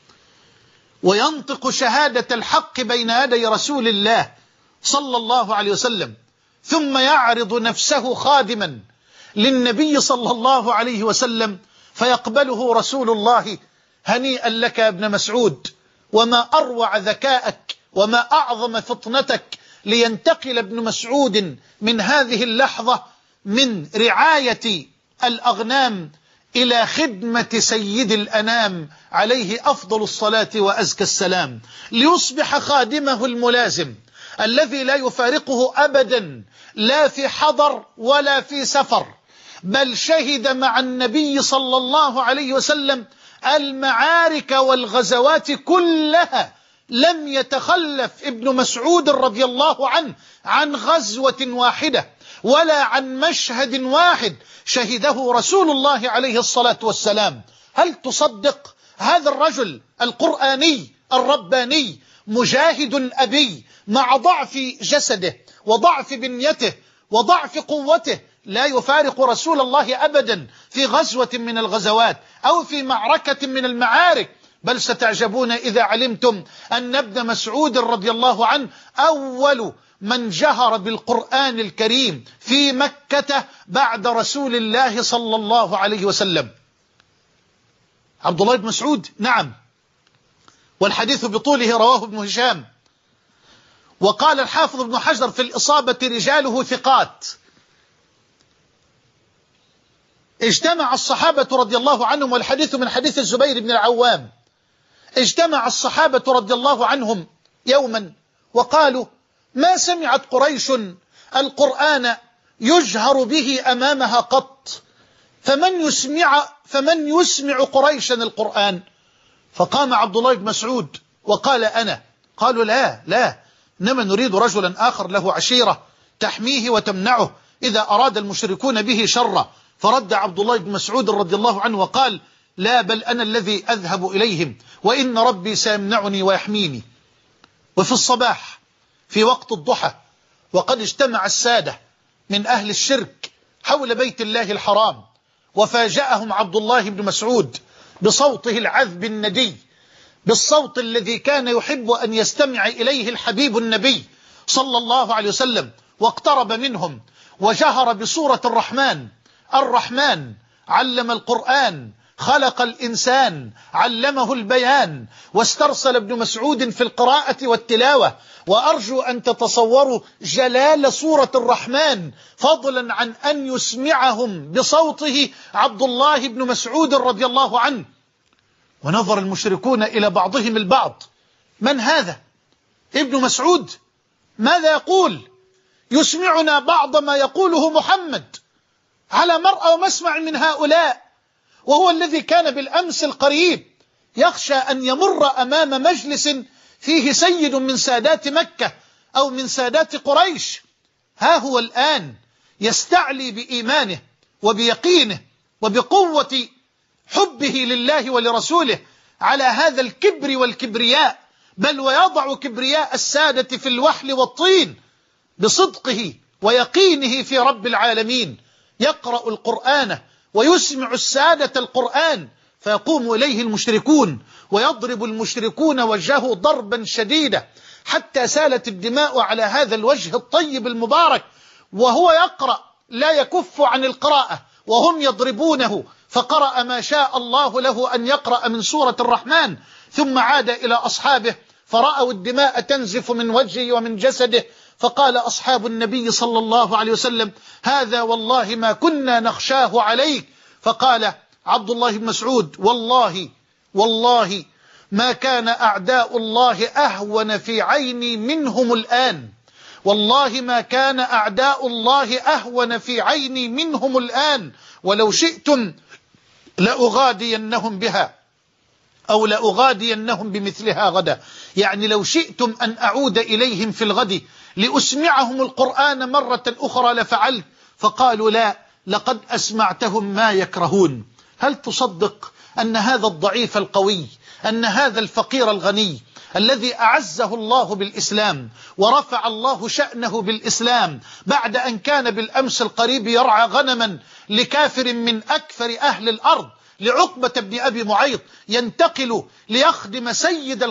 وينطق شهادة الحق بين يدي رسول الله صلى الله عليه وسلم، ثم يعرض نفسه خادما للنبي صلى الله عليه وسلم، فيقبله رسول الله هنيئا لك يا ابن مسعود، وما أروع ذكاءك وما أعظم فطنتك لينتقل ابن مسعود من هذه اللحظة من رعاية الأغنام إلى خدمة سيد الأنام عليه أفضل الصلاة وأزكى السلام، ليصبح خادمه الملازم الذي لا يفارقه أبدا، لا في حضر ولا في سفر، بل شهد مع النبي صلى الله عليه وسلم المعارك والغزوات كلها لم يتخلف ابن مسعود رضي الله عنه عن غزوة واحدة ولا عن مشهد واحد شهده رسول الله عليه الصلاة والسلام. هل تصدق هذا الرجل القرآني الرباني مجاهد أبي مع ضعف جسده وضعف بنيته وضعف قوته لا يفارق رسول الله أبدا في غزوة من الغزوات أو في معركة من المعارك، بل ستعجبون إذا علمتم أن ابن مسعود رضي الله عنه أول من جهر بالقرآن الكريم في مكة بعد رسول الله صلى الله عليه وسلم. عبد الله بن مسعود، نعم، والحديث بطوله رواه ابن هشام. وقال الحافظ ابن حجر في الإصابة رجاله ثقات. اجتمع الصحابة رضي الله عنهم، والحديث من حديث الزبير بن العوام، اجتمع الصحابة رضي الله عنهم يوما وقالوا: ما سمعت قريش القرآن يجهر به أمامها قط، فمن يسمع قريشا القرآن؟ فقام عبد الله بن مسعود وقال: أنا. قالوا: لا، إنما نريد رجلا آخر له عشيرة تحميه وتمنعه إذا أراد المشركون به شرا. فرد عبد الله بن مسعود رضي الله عنه وقال: لا، بل أنا الذي أذهب إليهم وإن ربي سيمنعني ويحميني. وفي الصباح في وقت الضحى وقد اجتمع السادة من أهل الشرك حول بيت الله الحرام، وفاجأهم عبد الله بن مسعود بصوته العذب الندي، بالصوت الذي كان يحب أن يستمع إليه الحبيب النبي صلى الله عليه وسلم، واقترب منهم وجهر بسورة الرحمن علم القرآن خلق الإنسان علمه البيان. واسترسل ابن مسعود في القراءة والتلاوة، وأرجو أن تتصوروا جلال سورة الرحمن فضلا عن أن يسمعهم بصوته عبد الله بن مسعود رضي الله عنه. ونظر المشركون إلى بعضهم البعض: من هذا؟ ابن مسعود؟ ماذا يقول؟ يسمعنا بعض ما يقوله محمد على مرأى ومسمع من هؤلاء، وهو الذي كان بالأمس القريب يخشى أن يمر أمام مجلس فيه سيد من سادات مكة أو من سادات قريش. ها هو الآن يستعلي بإيمانه وبيقينه وبقوة حبه لله ولرسوله على هذا الكبر والكبرياء، بل ويضع كبرياء السادة في الوحل والطين بصدقه ويقينه في رب العالمين. يقرأ القرآن ويسمع السادة القرآن، فيقوم إليه المشركون ويضرب المشركون وجهه ضربا شديدا حتى سالت الدماء على هذا الوجه الطيب المبارك، وهو يقرأ لا يكف عن القراءة وهم يضربونه، فقرأ ما شاء الله له أن يقرأ من سورة الرحمن، ثم عاد إلى أصحابه فرأوا الدماء تنزف من وجهه ومن جسده، فقال أصحاب النبي صلى الله عليه وسلم: هذا والله ما كنا نخشاه عليك. فقال عبد الله بن مسعود: والله ما كان أعداء الله أهون في عيني منهم الآن، والله ما كان أعداء الله أهون في عيني منهم الآن، ولو شئتم لأغادينهم بها أو لأغادينهم بمثلها غدا. يعني لو شئتم أن أعود إليهم في الغد لأسمعهم القرآن مرة أخرى لفعلت. فقالوا: لا، لقد أسمعتهم ما يكرهون. هل تصدق أن هذا الضعيف القوي، أن هذا الفقير الغني الذي أعزه الله بالإسلام ورفع الله شأنه بالإسلام، بعد أن كان بالأمس القريب يرعى غنما لكافر من أكثر أهل الأرض لعقبة بن أبي معيط، ينتقل ليخدم سيد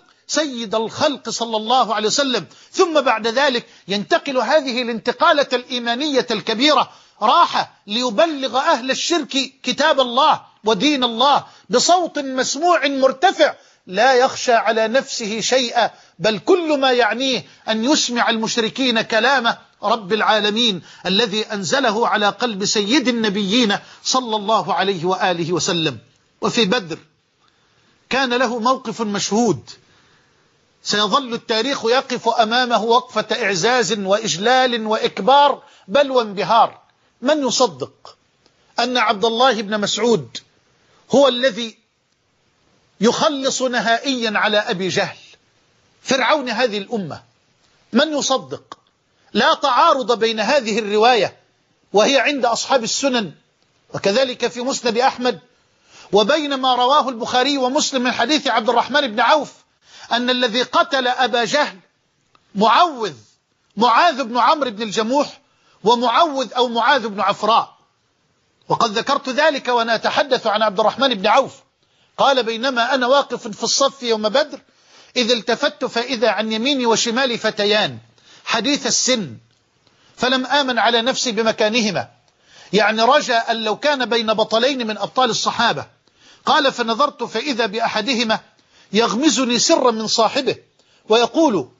الخلق صلى الله عليه وسلم، ثم بعد ذلك ينتقل هذه الانتقالة الإيمانية الكبيرة، راح ليبلغ أهل الشرك كتاب الله ودين الله بصوت مسموع مرتفع، لا يخشى على نفسه شيئا، بل كل ما يعنيه أن يسمع المشركين كلام رب العالمين الذي أنزله على قلب سيد النبيين صلى الله عليه وآله وسلم. وفي بدر كان له موقف مشهود سيظل التاريخ يقف أمامه وقفة إعزاز وإجلال وإكبار بل وانبهار. من يصدق أن عبد الله بن مسعود هو الذي يخلص نهائيا على أبي جهل، فرعون هذه الأمة. من يصدق؟ لا تعارض بين هذه الرواية وهي عند أصحاب السنن وكذلك في مسند أحمد، وبين ما رواه البخاري ومسلم من حديث عبد الرحمن بن عوف أن الذي قتل أبا جهل معاذ بن عمرو بن الجموح ومعوذ أو معاذ بن عفراء. وقد ذكرت ذلك وأنا أتحدث عن عبد الرحمن بن عوف، قال: بينما أنا واقف في الصف يوم بدر إذ التفت فإذا عن يميني وشمالي فتيان حديث السن فلم آمن على نفسي بمكانهما، يعني رجاء أن لو كان بين بطلين من أبطال الصحابة. قال: فنظرت فإذا بأحدهما يغمزني سرا من صاحبه ويقول: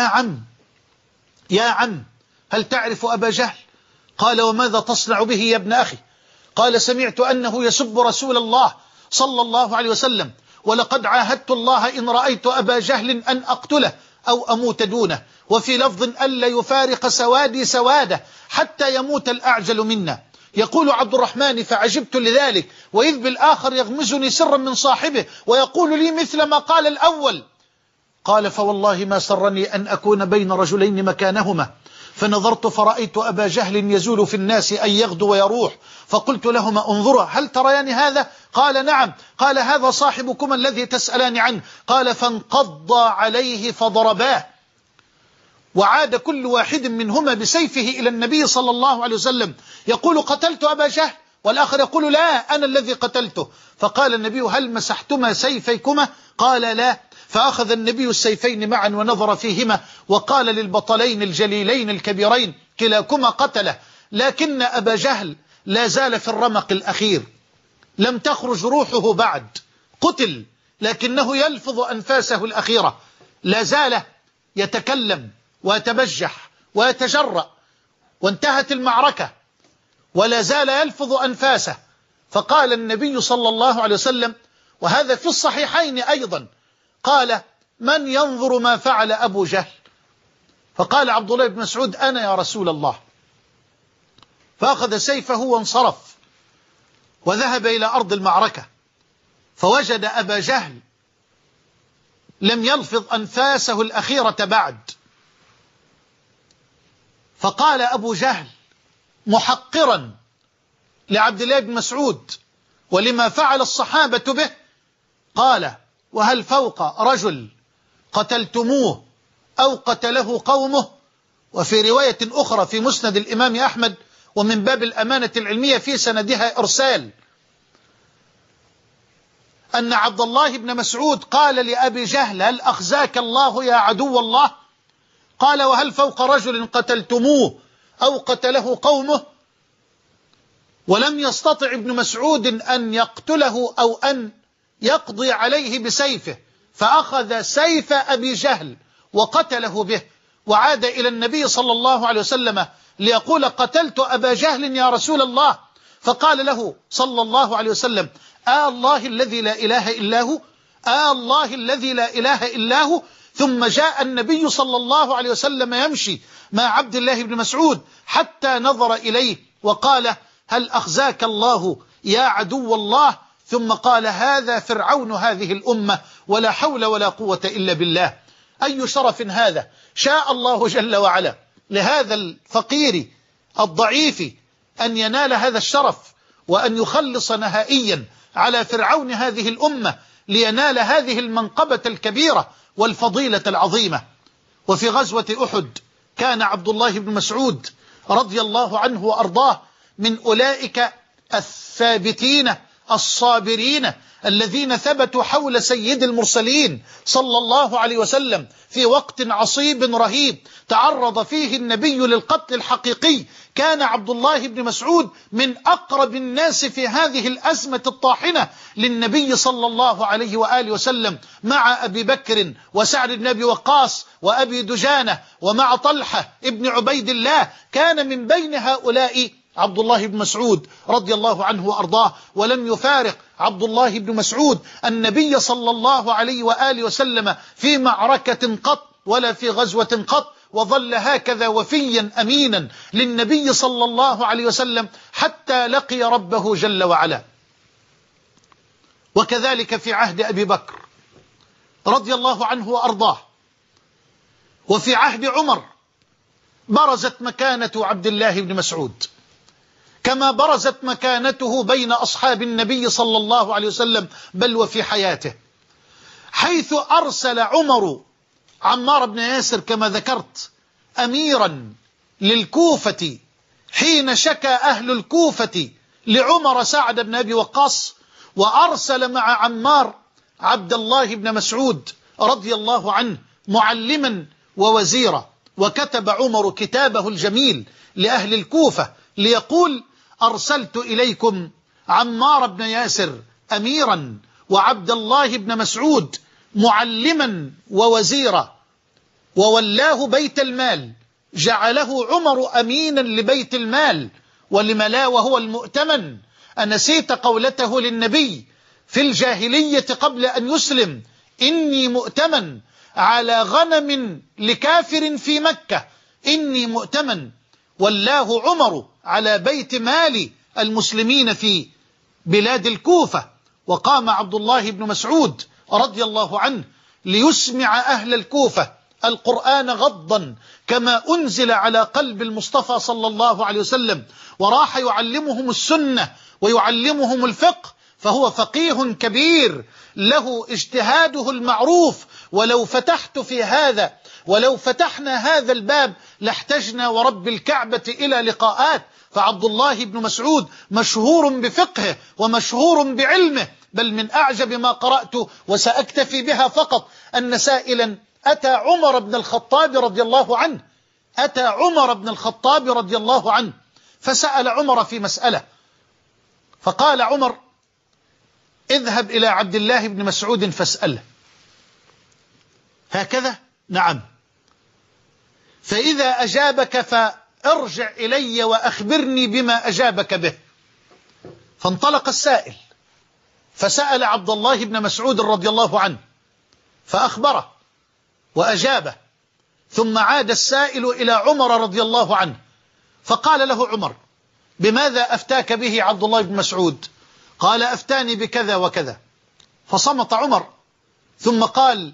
يا عم هل تعرف أبا جهل؟ قال: وماذا تصنع به يا ابن أخي؟ قال: سمعت أنه يسب رسول الله صلى الله عليه وسلم، ولقد عاهدت الله إن رأيت أبا جهل أن أقتله أو أموت دونه، وفي لفظ ألا يفارق سوادي سواده حتى يموت الأعجل منا. يقول عبد الرحمن: فعجبت لذلك، وإذ بالآخر يغمزني سرا من صاحبه ويقول لي مثل ما قال الأول. قال: فوالله ما سرني أن أكون بين رجلين مكانهما، فنظرت فرأيت أبا جهل يزول في الناس أن يغدو ويروح، فقلت لهما: انظرا هل تريان هذا؟ قال: نعم. قال: هذا صاحبكما الذي تسألان عنه. قال: فانقض عليه فضرباه، وعاد كل واحد منهما بسيفه إلى النبي صلى الله عليه وسلم يقول: قتلت أبا جهل، والآخر يقول: لا، أنا الذي قتلته. فقال النبي: هل مسحتما سيفيكما؟ قال: لا. فأخذ النبي السيفين معا ونظر فيهما وقال للبطلين الجليلين الكبيرين: كلاكما قتله، لكن أبا جهل لا زال في الرمق الأخير، لم تخرج روحه بعد، قتل لكنه يلفظ أنفاسه الأخيرة، لا زال يتكلم ويتبجح ويتجرأ، وانتهت المعركة ولا زال يلفظ أنفاسه. فقال النبي صلى الله عليه وسلم، وهذا في الصحيحين أيضا، قال: من ينظر ما فعل أبو جهل؟ فقال عبد الله بن مسعود: أنا يا رسول الله. فأخذ سيفه وانصرف وذهب إلى أرض المعركة، فوجد أبا جهل لم يلفظ أنفاسه الأخيرة بعد. فقال أبو جهل محقرا لعبد الله بن مسعود ولما فعل الصحابة به، قال: وهل فوق رجل قتلتموه أو قتله قومه؟ وفي رواية أخرى في مسند الإمام أحمد ومن باب الأمانة العلمية في سندها إرسال، أن عبد الله بن مسعود قال لأبي جهل: هل أخزاك الله يا عدو الله؟ قال: وهل فوق رجل قتلتموه أو قتله قومه؟ ولم يستطع ابن مسعود أن يقتله أو أن يقضي عليه بسيفه، فأخذ سيف أبي جهل وقتله به، وعاد إلى النبي صلى الله عليه وسلم ليقول: قتلت أبا جهل يا رسول الله. فقال له صلى الله عليه وسلم: الله الذي لا إله إلا هو، الله الذي لا إله إلا هو. ثم جاء النبي صلى الله عليه وسلم يمشي مع عبد الله بن مسعود حتى نظر إليه وقال: هل أخزاك الله يا عدو الله؟ ثم قال: هذا فرعون هذه الأمة، ولا حول ولا قوة إلا بالله. أي شرف هذا شاء الله جل وعلا لهذا الفقير الضعيف أن ينال هذا الشرف، وأن يخلص نهائيا على فرعون هذه الأمة لينال هذه المنقبة الكبيرة والفضيلة العظيمة. وفي غزوة أحد كان عبد الله بن مسعود رضي الله عنه وأرضاه من أولئك الثابتين الصابرين الذين ثبتوا حول سيد المرسلين صلى الله عليه وسلم في وقت عصيب رهيب تعرض فيه النبي للقتل الحقيقي. كان عبد الله بن مسعود من أقرب الناس في هذه الأزمة الطاحنة للنبي صلى الله عليه وآله وسلم، مع أبي بكر وسعد بن أبي وقاص وأبي دجانة ومع طلحة ابن عبيد الله. كان من بين هؤلاء عبد الله بن مسعود رضي الله عنه وأرضاه. ولم يفارق عبد الله بن مسعود النبي صلى الله عليه وآله وسلم في معركة قط ولا في غزوة قط، وظل هكذا وفيا أمينا للنبي صلى الله عليه وسلم حتى لقي ربه جل وعلا. وكذلك في عهد أبي بكر رضي الله عنه وأرضاه وفي عهد عمر برزت مكانة عبد الله بن مسعود كما برزت مكانته بين أصحاب النبي صلى الله عليه وسلم بل وفي حياته، حيث أرسل عمر عمار بن ياسر كما ذكرت أميرا للكوفة حين شكى أهل الكوفة لعمر سعد بن أبي وقاص، وأرسل مع عمار عبد الله بن مسعود رضي الله عنه معلما ووزيرا. وكتب عمر كتابه الجميل لأهل الكوفة ليقول: أرسلت إليكم عمار بن ياسر أميرا وعبد الله بن مسعود معلما ووزيرا، وولاه بيت المال، جعله عمر أمينا لبيت المال ولم لا وهو المؤتمن. أنسيت قولته للنبي في الجاهلية قبل أن يسلم: إني مؤتمن على غنم لكافر في مكة، إني مؤتمن. ولاه عمر على بيت مال المسلمين في بلاد الكوفة. وقام عبد الله بن مسعود رضي الله عنه ليسمع أهل الكوفة القرآن غضا كما أنزل على قلب المصطفى صلى الله عليه وسلم، وراح يعلمهم السنة ويعلمهم الفقه، فهو فقيه كبير له اجتهاده المعروف. ولو فتحنا هذا الباب لاحتجنا ورب الكعبة إلى لقاءات. فعبد الله بن مسعود مشهور بفقهه ومشهور بعلمه، بل من أعجب ما قرأت وسأكتفي بها فقط أن سائلا أتى عمر بن الخطاب رضي الله عنه فسأل عمر في مسألة، فقال عمر: اذهب إلى عبد الله بن مسعود فاسأله. هكذا؟ نعم. فإذا أجابك فارجع إلي وأخبرني بما أجابك به. فانطلق السائل فسأل عبد الله بن مسعود رضي الله عنه فأخبره وأجابه، ثم عاد السائل إلى عمر رضي الله عنه فقال له عمر: بماذا أفتاك به عبد الله بن مسعود؟ قال: أفتاني بكذا وكذا. فصمت عمر ثم قال: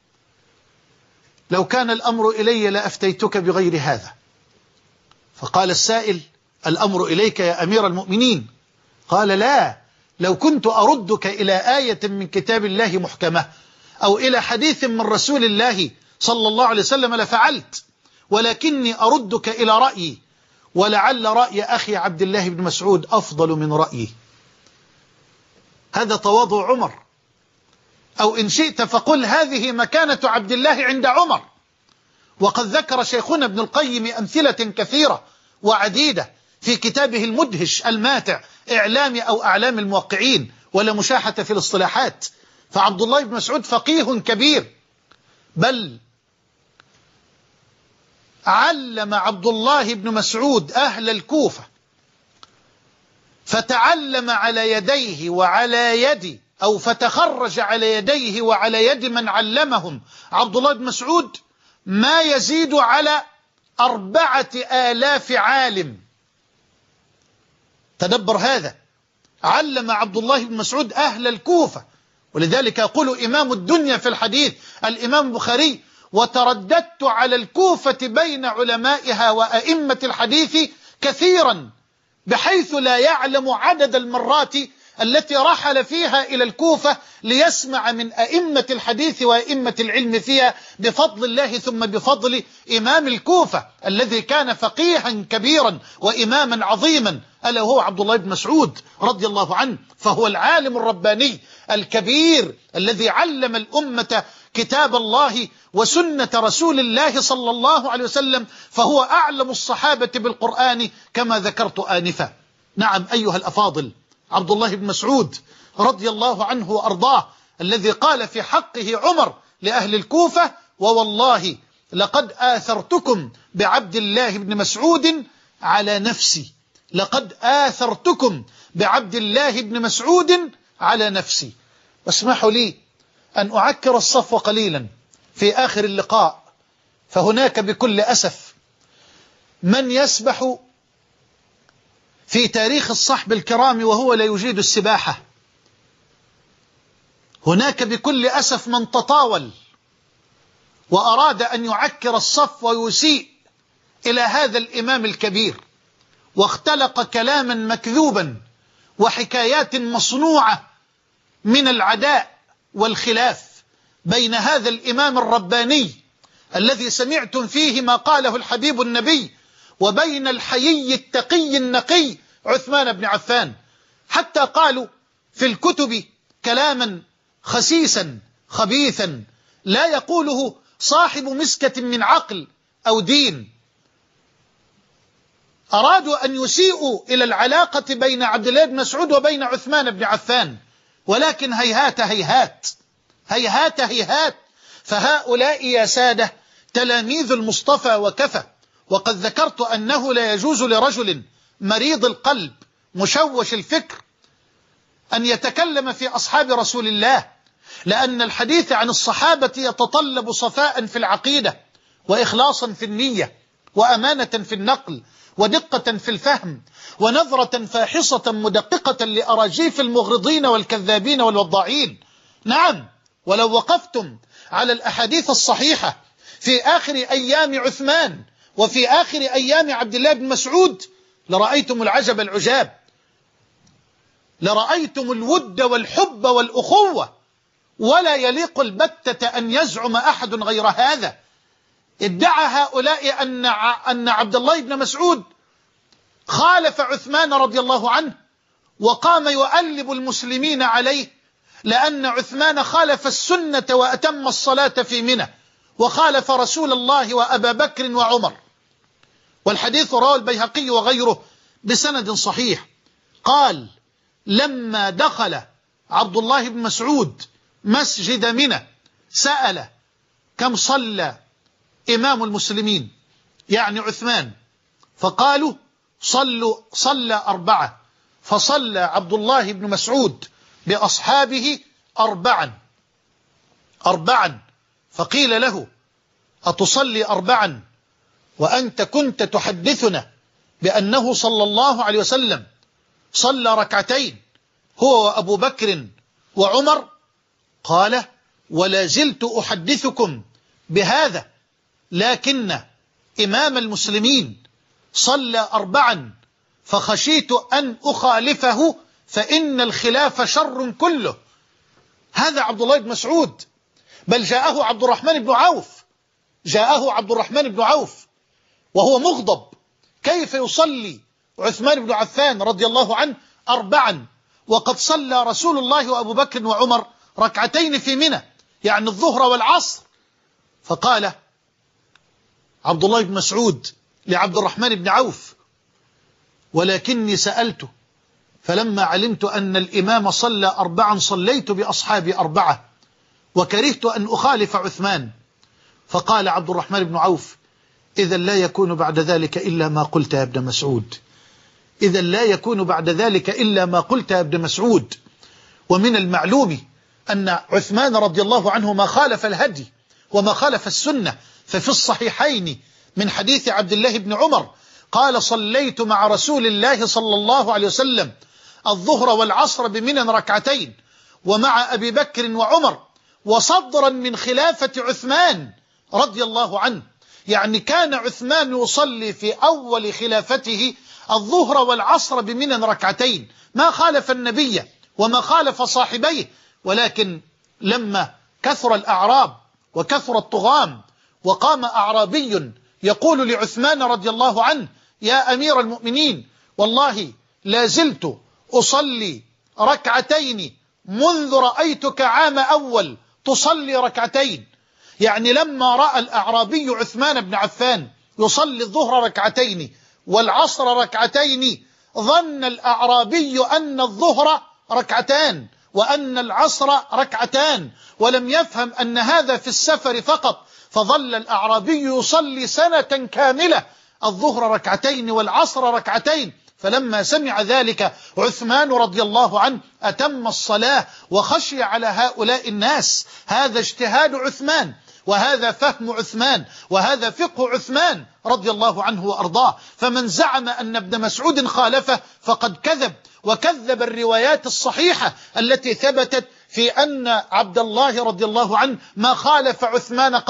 لو كان الأمر إلي لأفتيتك بغير هذا. فقال السائل: الأمر إليك يا أمير المؤمنين. قال: لا، لو كنت أردك إلى آية من كتاب الله محكمة أو إلى حديث من رسول الله صلى الله عليه وسلم لفعلت، ولكني أردك إلى رأيي، ولعل رأي أخي عبد الله بن مسعود أفضل من رأيي. هذا تواضع عمر، أو إن شئت فقل هذه مكانة عبد الله عند عمر. وقد ذكر شيخنا ابن القيم أمثلة كثيرة وعديدة في كتابه المدهش الماتع أعلام الموقعين، ولا مشاحة في الاصطلاحات. فعبد الله بن مسعود فقيه كبير، بل علم عبد الله بن مسعود أهل الكوفة، فتعلم على يديه وعلى يد أو فتخرج على يديه وعلى يد من علمهم عبد الله بن مسعود ما يزيد على 4000 عالم. تدبر هذا، علم عبد الله بن مسعود أهل الكوفة. ولذلك يقول إمام الدنيا في الحديث الإمام البخاري: وترددت على الكوفة بين علمائها وأئمة الحديث كثيرا، بحيث لا يعلم عدد المرات التي رحل فيها إلى الكوفة ليسمع من أئمة الحديث وأئمة العلم فيها، بفضل الله ثم بفضل إمام الكوفة الذي كان فقيها كبيرا وإماما عظيما، ألا هو عبد الله بن مسعود رضي الله عنه. فهو العالم الرباني الكبير الذي علم الأمة كتاب الله وسنة رسول الله صلى الله عليه وسلم، فهو أعلم الصحابة بالقرآن كما ذكرت آنفا. نعم أيها الأفاضل، عبد الله بن مسعود رضي الله عنه وأرضاه الذي قال في حقه عمر لأهل الكوفة: ووالله لقد آثرتكم بعبد الله بن مسعود على نفسي، لقد آثرتكم بعبد الله بن مسعود على نفسي. واسمحوا لي أن أعكر الصفو قليلا في آخر اللقاء، فهناك بكل أسف من يسبح في تاريخ الصحب الكرام وهو لا يجيد السباحة. هناك بكل أسف من تطاول وأراد أن يعكر الصف ويسيء إلى هذا الإمام الكبير، واختلق كلاما مكذوبا وحكايات مصنوعة من العداء والخلاف بين هذا الإمام الرباني الذي سمعتم فيه ما قاله الحبيب النبي، وبين الحيي التقي النقي عثمان بن عفان، حتى قالوا في الكتب كلاما خسيسا خبيثا لا يقوله صاحب مسكة من عقل أو دين. أرادوا أن يسيئوا إلى العلاقة بين عبد الله بن مسعود وبين عثمان بن عفان، ولكن هيهات هيهات هيهات هيهات، فهؤلاء يا سادة تلاميذ المصطفى وكفى. وقد ذكرت أنه لا يجوز لرجل مريض القلب مشوش الفكر أن يتكلم في أصحاب رسول الله، لأن الحديث عن الصحابة يتطلب صفاء في العقيدة، وإخلاصا في النية، وأمانة في النقل، ودقة في الفهم، ونظرة فاحصة مدققة لأراجيف المغرضين والكذابين والوضاعين. نعم، ولو وقفتم على الأحاديث الصحيحة في آخر أيام عثمان وفي آخر أيام عبد الله بن مسعود لرأيتم العجب العجاب، لرأيتم الود والحب والأخوة، ولا يليق البتة أن يزعم أحد غير هذا. ادعى هؤلاء أن عبد الله بن مسعود خالف عثمان رضي الله عنه، وقام يؤلب المسلمين عليه، لأن عثمان خالف السنة وأتم الصلاة في منى، وخالف رسول الله وأبا بكر وعمر. والحديث رواه البيهقي وغيره بسند صحيح. قال: لما دخل عبد الله بن مسعود مسجد منى سأل: كم صلى إمام المسلمين يعني عثمان؟ فقالوا: صلى 4، فصلى عبد الله بن مسعود بأصحابه 4. فقيل له: أتصلي 4 وأنت كنت تحدثنا بأنه صلى الله عليه وسلم صلى 2 هو وأبو بكر وعمر؟ قال: ولا زلت أحدثكم بهذا، لكن إمام المسلمين صلى 4 فخشيت أن أخالفه فإن الخلاف شر كله. هذا عبد الله بن مسعود، بل جاءه عبد الرحمن بن عوف وهو مغضب، كيف يصلي عثمان بن عفان رضي الله عنه 4 وقد صلى رسول الله وأبو بكر وعمر 2 في منى، يعني الظهر والعصر. فقال عبد الله بن مسعود لعبد الرحمن بن عوف: ولكني سألت فلما علمت أن الإمام صلى 4 صليت بأصحابي 4، وكرهت أن أخالف عثمان. فقال عبد الرحمن بن عوف: إذا لا يكون بعد ذلك إلا ما قلت يا ابن مسعود، إذا لا يكون بعد ذلك إلا ما قلت يا ابن مسعود. ومن المعلوم أن عثمان رضي الله عنه ما خالف الهدي وما خالف السنة، ففي الصحيحين من حديث عبد الله بن عمر قال: صليت مع رسول الله صلى الله عليه وسلم الظهر والعصر بمنى 2، ومع أبي بكر وعمر، وصدرا من خلافة عثمان رضي الله عنه. يعني كان عثمان يصلي في أول خلافته الظهر والعصر بمنى 2، ما خالف النبي وما خالف صاحبيه. ولكن لما كثر الأعراب وكثر الطغام، وقام أعرابي يقول لعثمان رضي الله عنه: يا أمير المؤمنين، والله لا زلت أصلي 2 منذ رأيتك عام أول تصلي 2. يعني لما رأى الأعرابي عثمان بن عفان يصلي الظهر 2 والعصر 2، ظن الأعرابي أن الظهر 2 وأن العصر 2، ولم يفهم أن هذا في السفر فقط. فظل الأعرابي يصلي سنة كاملة الظهر 2 والعصر 2. فلما سمع ذلك عثمان رضي الله عنه أتم الصلاة وخشي على هؤلاء الناس. هذا اجتهاد عثمان، وهذا فهم عثمان، وهذا فقه عثمان رضي الله عنه وأرضاه. فمن زعم أن ابن مسعود خالفه فقد كذب، وكذب الروايات الصحيحة التي ثبتت في أن عبد الله رضي الله عنه ما خالف عثمان قط،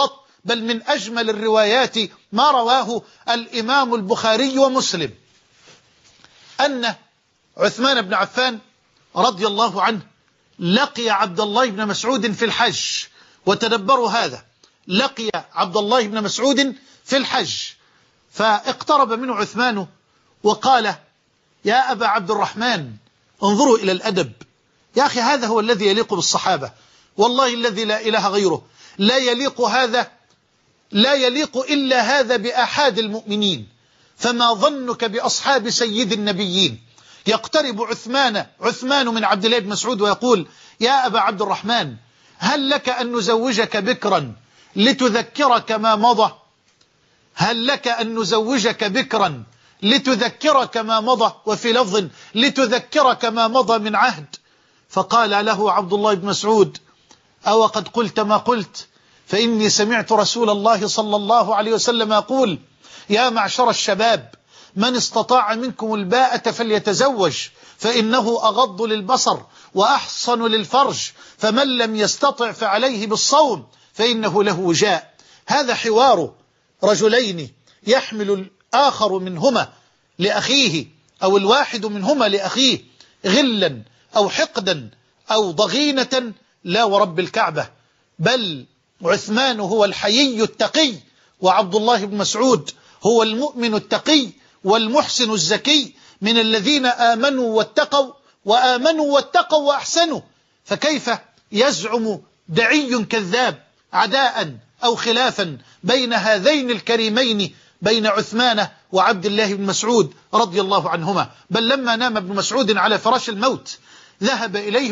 بل من أجمل الروايات ما رواه الإمام البخاري ومسلم أن عثمان بن عفان رضي الله عنه لقي عبد الله بن مسعود في الحج. وتدبروا هذا، لقي عبد الله بن مسعود في الحج، فاقترب منه عثمان وقال: يا أبا عبد الرحمن، انظروا إلى الأدب يا أخي، هذا هو الذي يليق بالصحابة، والله الذي لا إله غيره، لا يليق هذا، لا يليق إلا هذا بأحد المؤمنين، فما ظنك بأصحاب سيد النبيين. يقترب عثمان من عبد الله بن مسعود ويقول: يا أبا عبد الرحمن، هل لك أن نزوجك بكرا لتذكرك ما مضى؟ هل لك أن نزوجك بكرا لتذكرك ما مضى؟ وفي لفظ: لتذكرك ما مضى من عهد. فقال له عبد الله بن مسعود: أو قد قلت ما قلت، فإني سمعت رسول الله صلى الله عليه وسلم يقول: يا معشر الشباب، من استطاع منكم الباءة فليتزوج، فإنه أغض للبصر وأحصن للفرج، فمن لم يستطع فعليه بالصوم فإنه له وجاء. هذا حوار رجلين يحمل الآخر منهما لأخيه، أو الواحد منهما لأخيه، غلا أو حقدا أو ضغينة، لا ورب الكعبة، بل عثمان هو الحيي التقي، وعبد الله بن مسعود هو المؤمن التقي والمحسن الزكي، من الذين آمنوا واتقوا وأحسنوا. فكيف يزعم دعي كذاب عداء أو خلافا بين هذين الكريمين، بين عثمان وعبد الله بن مسعود رضي الله عنهما؟ بل لما نام ابن مسعود على فراش الموت ذهب إليه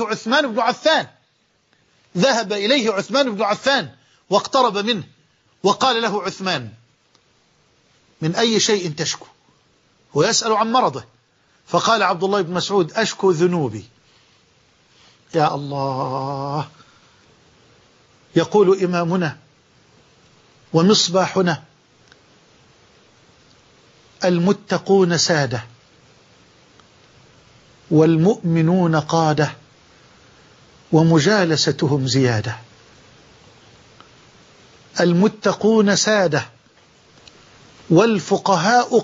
عثمان بن عفان واقترب منه وقال له عثمان: من أي شيء تشكو؟ ويسأل عن مرضه. فقال عبد الله بن مسعود: أشكو ذنوبي. يا الله. يقول إمامنا ومصباحنا: المتقون سادة والمؤمنون قادة ومجالستهم زيادة. المتقون سادة والفقهاء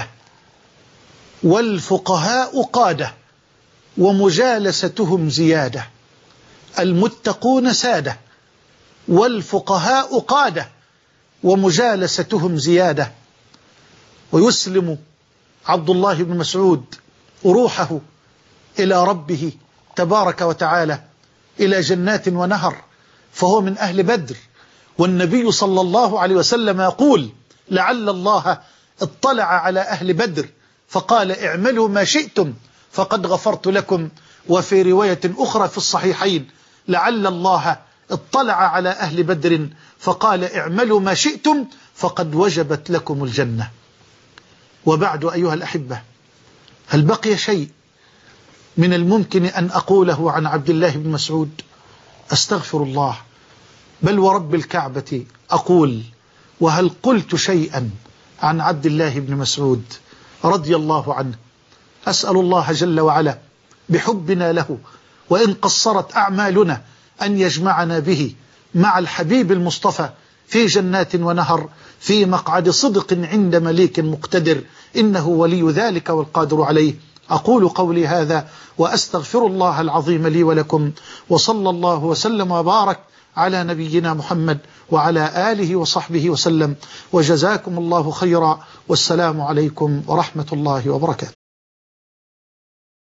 قادة ومجالستهم زيادة. المتقون سادة والفقهاء قادة ومجالستهم زيادة. ويسلم عبد الله بن مسعود روحه إلى ربه تبارك وتعالى إلى جنات ونهر، فهو من أهل بدر. والنبي صلى الله عليه وسلم يقول: لعل الله اطلع على أهل بدر فقال: اعملوا ما شئتم فقد غفرت لكم. وفي رواية أخرى في الصحيحين: لعل الله اطلع على أهل بدر فقال: اعملوا ما شئتم فقد وجبت لكم الجنة. وبعد أيها الأحبة، هل بقي شيء من الممكن أن أقوله عن عبد الله بن مسعود؟ أستغفر الله، بل ورب الكعبة أقول: وهل قلت شيئا عن عبد الله بن مسعود رضي الله عنه؟ أسأل الله جل وعلا بحبنا له وإن قصرت أعمالنا أن يجمعنا به مع الحبيب المصطفى في جنات ونهر في مقعد صدق عند مليك مقتدر، إنه ولي ذلك والقادر عليه. أقول قولي هذا وأستغفر الله العظيم لي ولكم، وصلى الله وسلم وبارك على نبينا محمد وعلى آله وصحبه وسلم، وجزاكم الله خيرا، والسلام عليكم ورحمة الله وبركاته.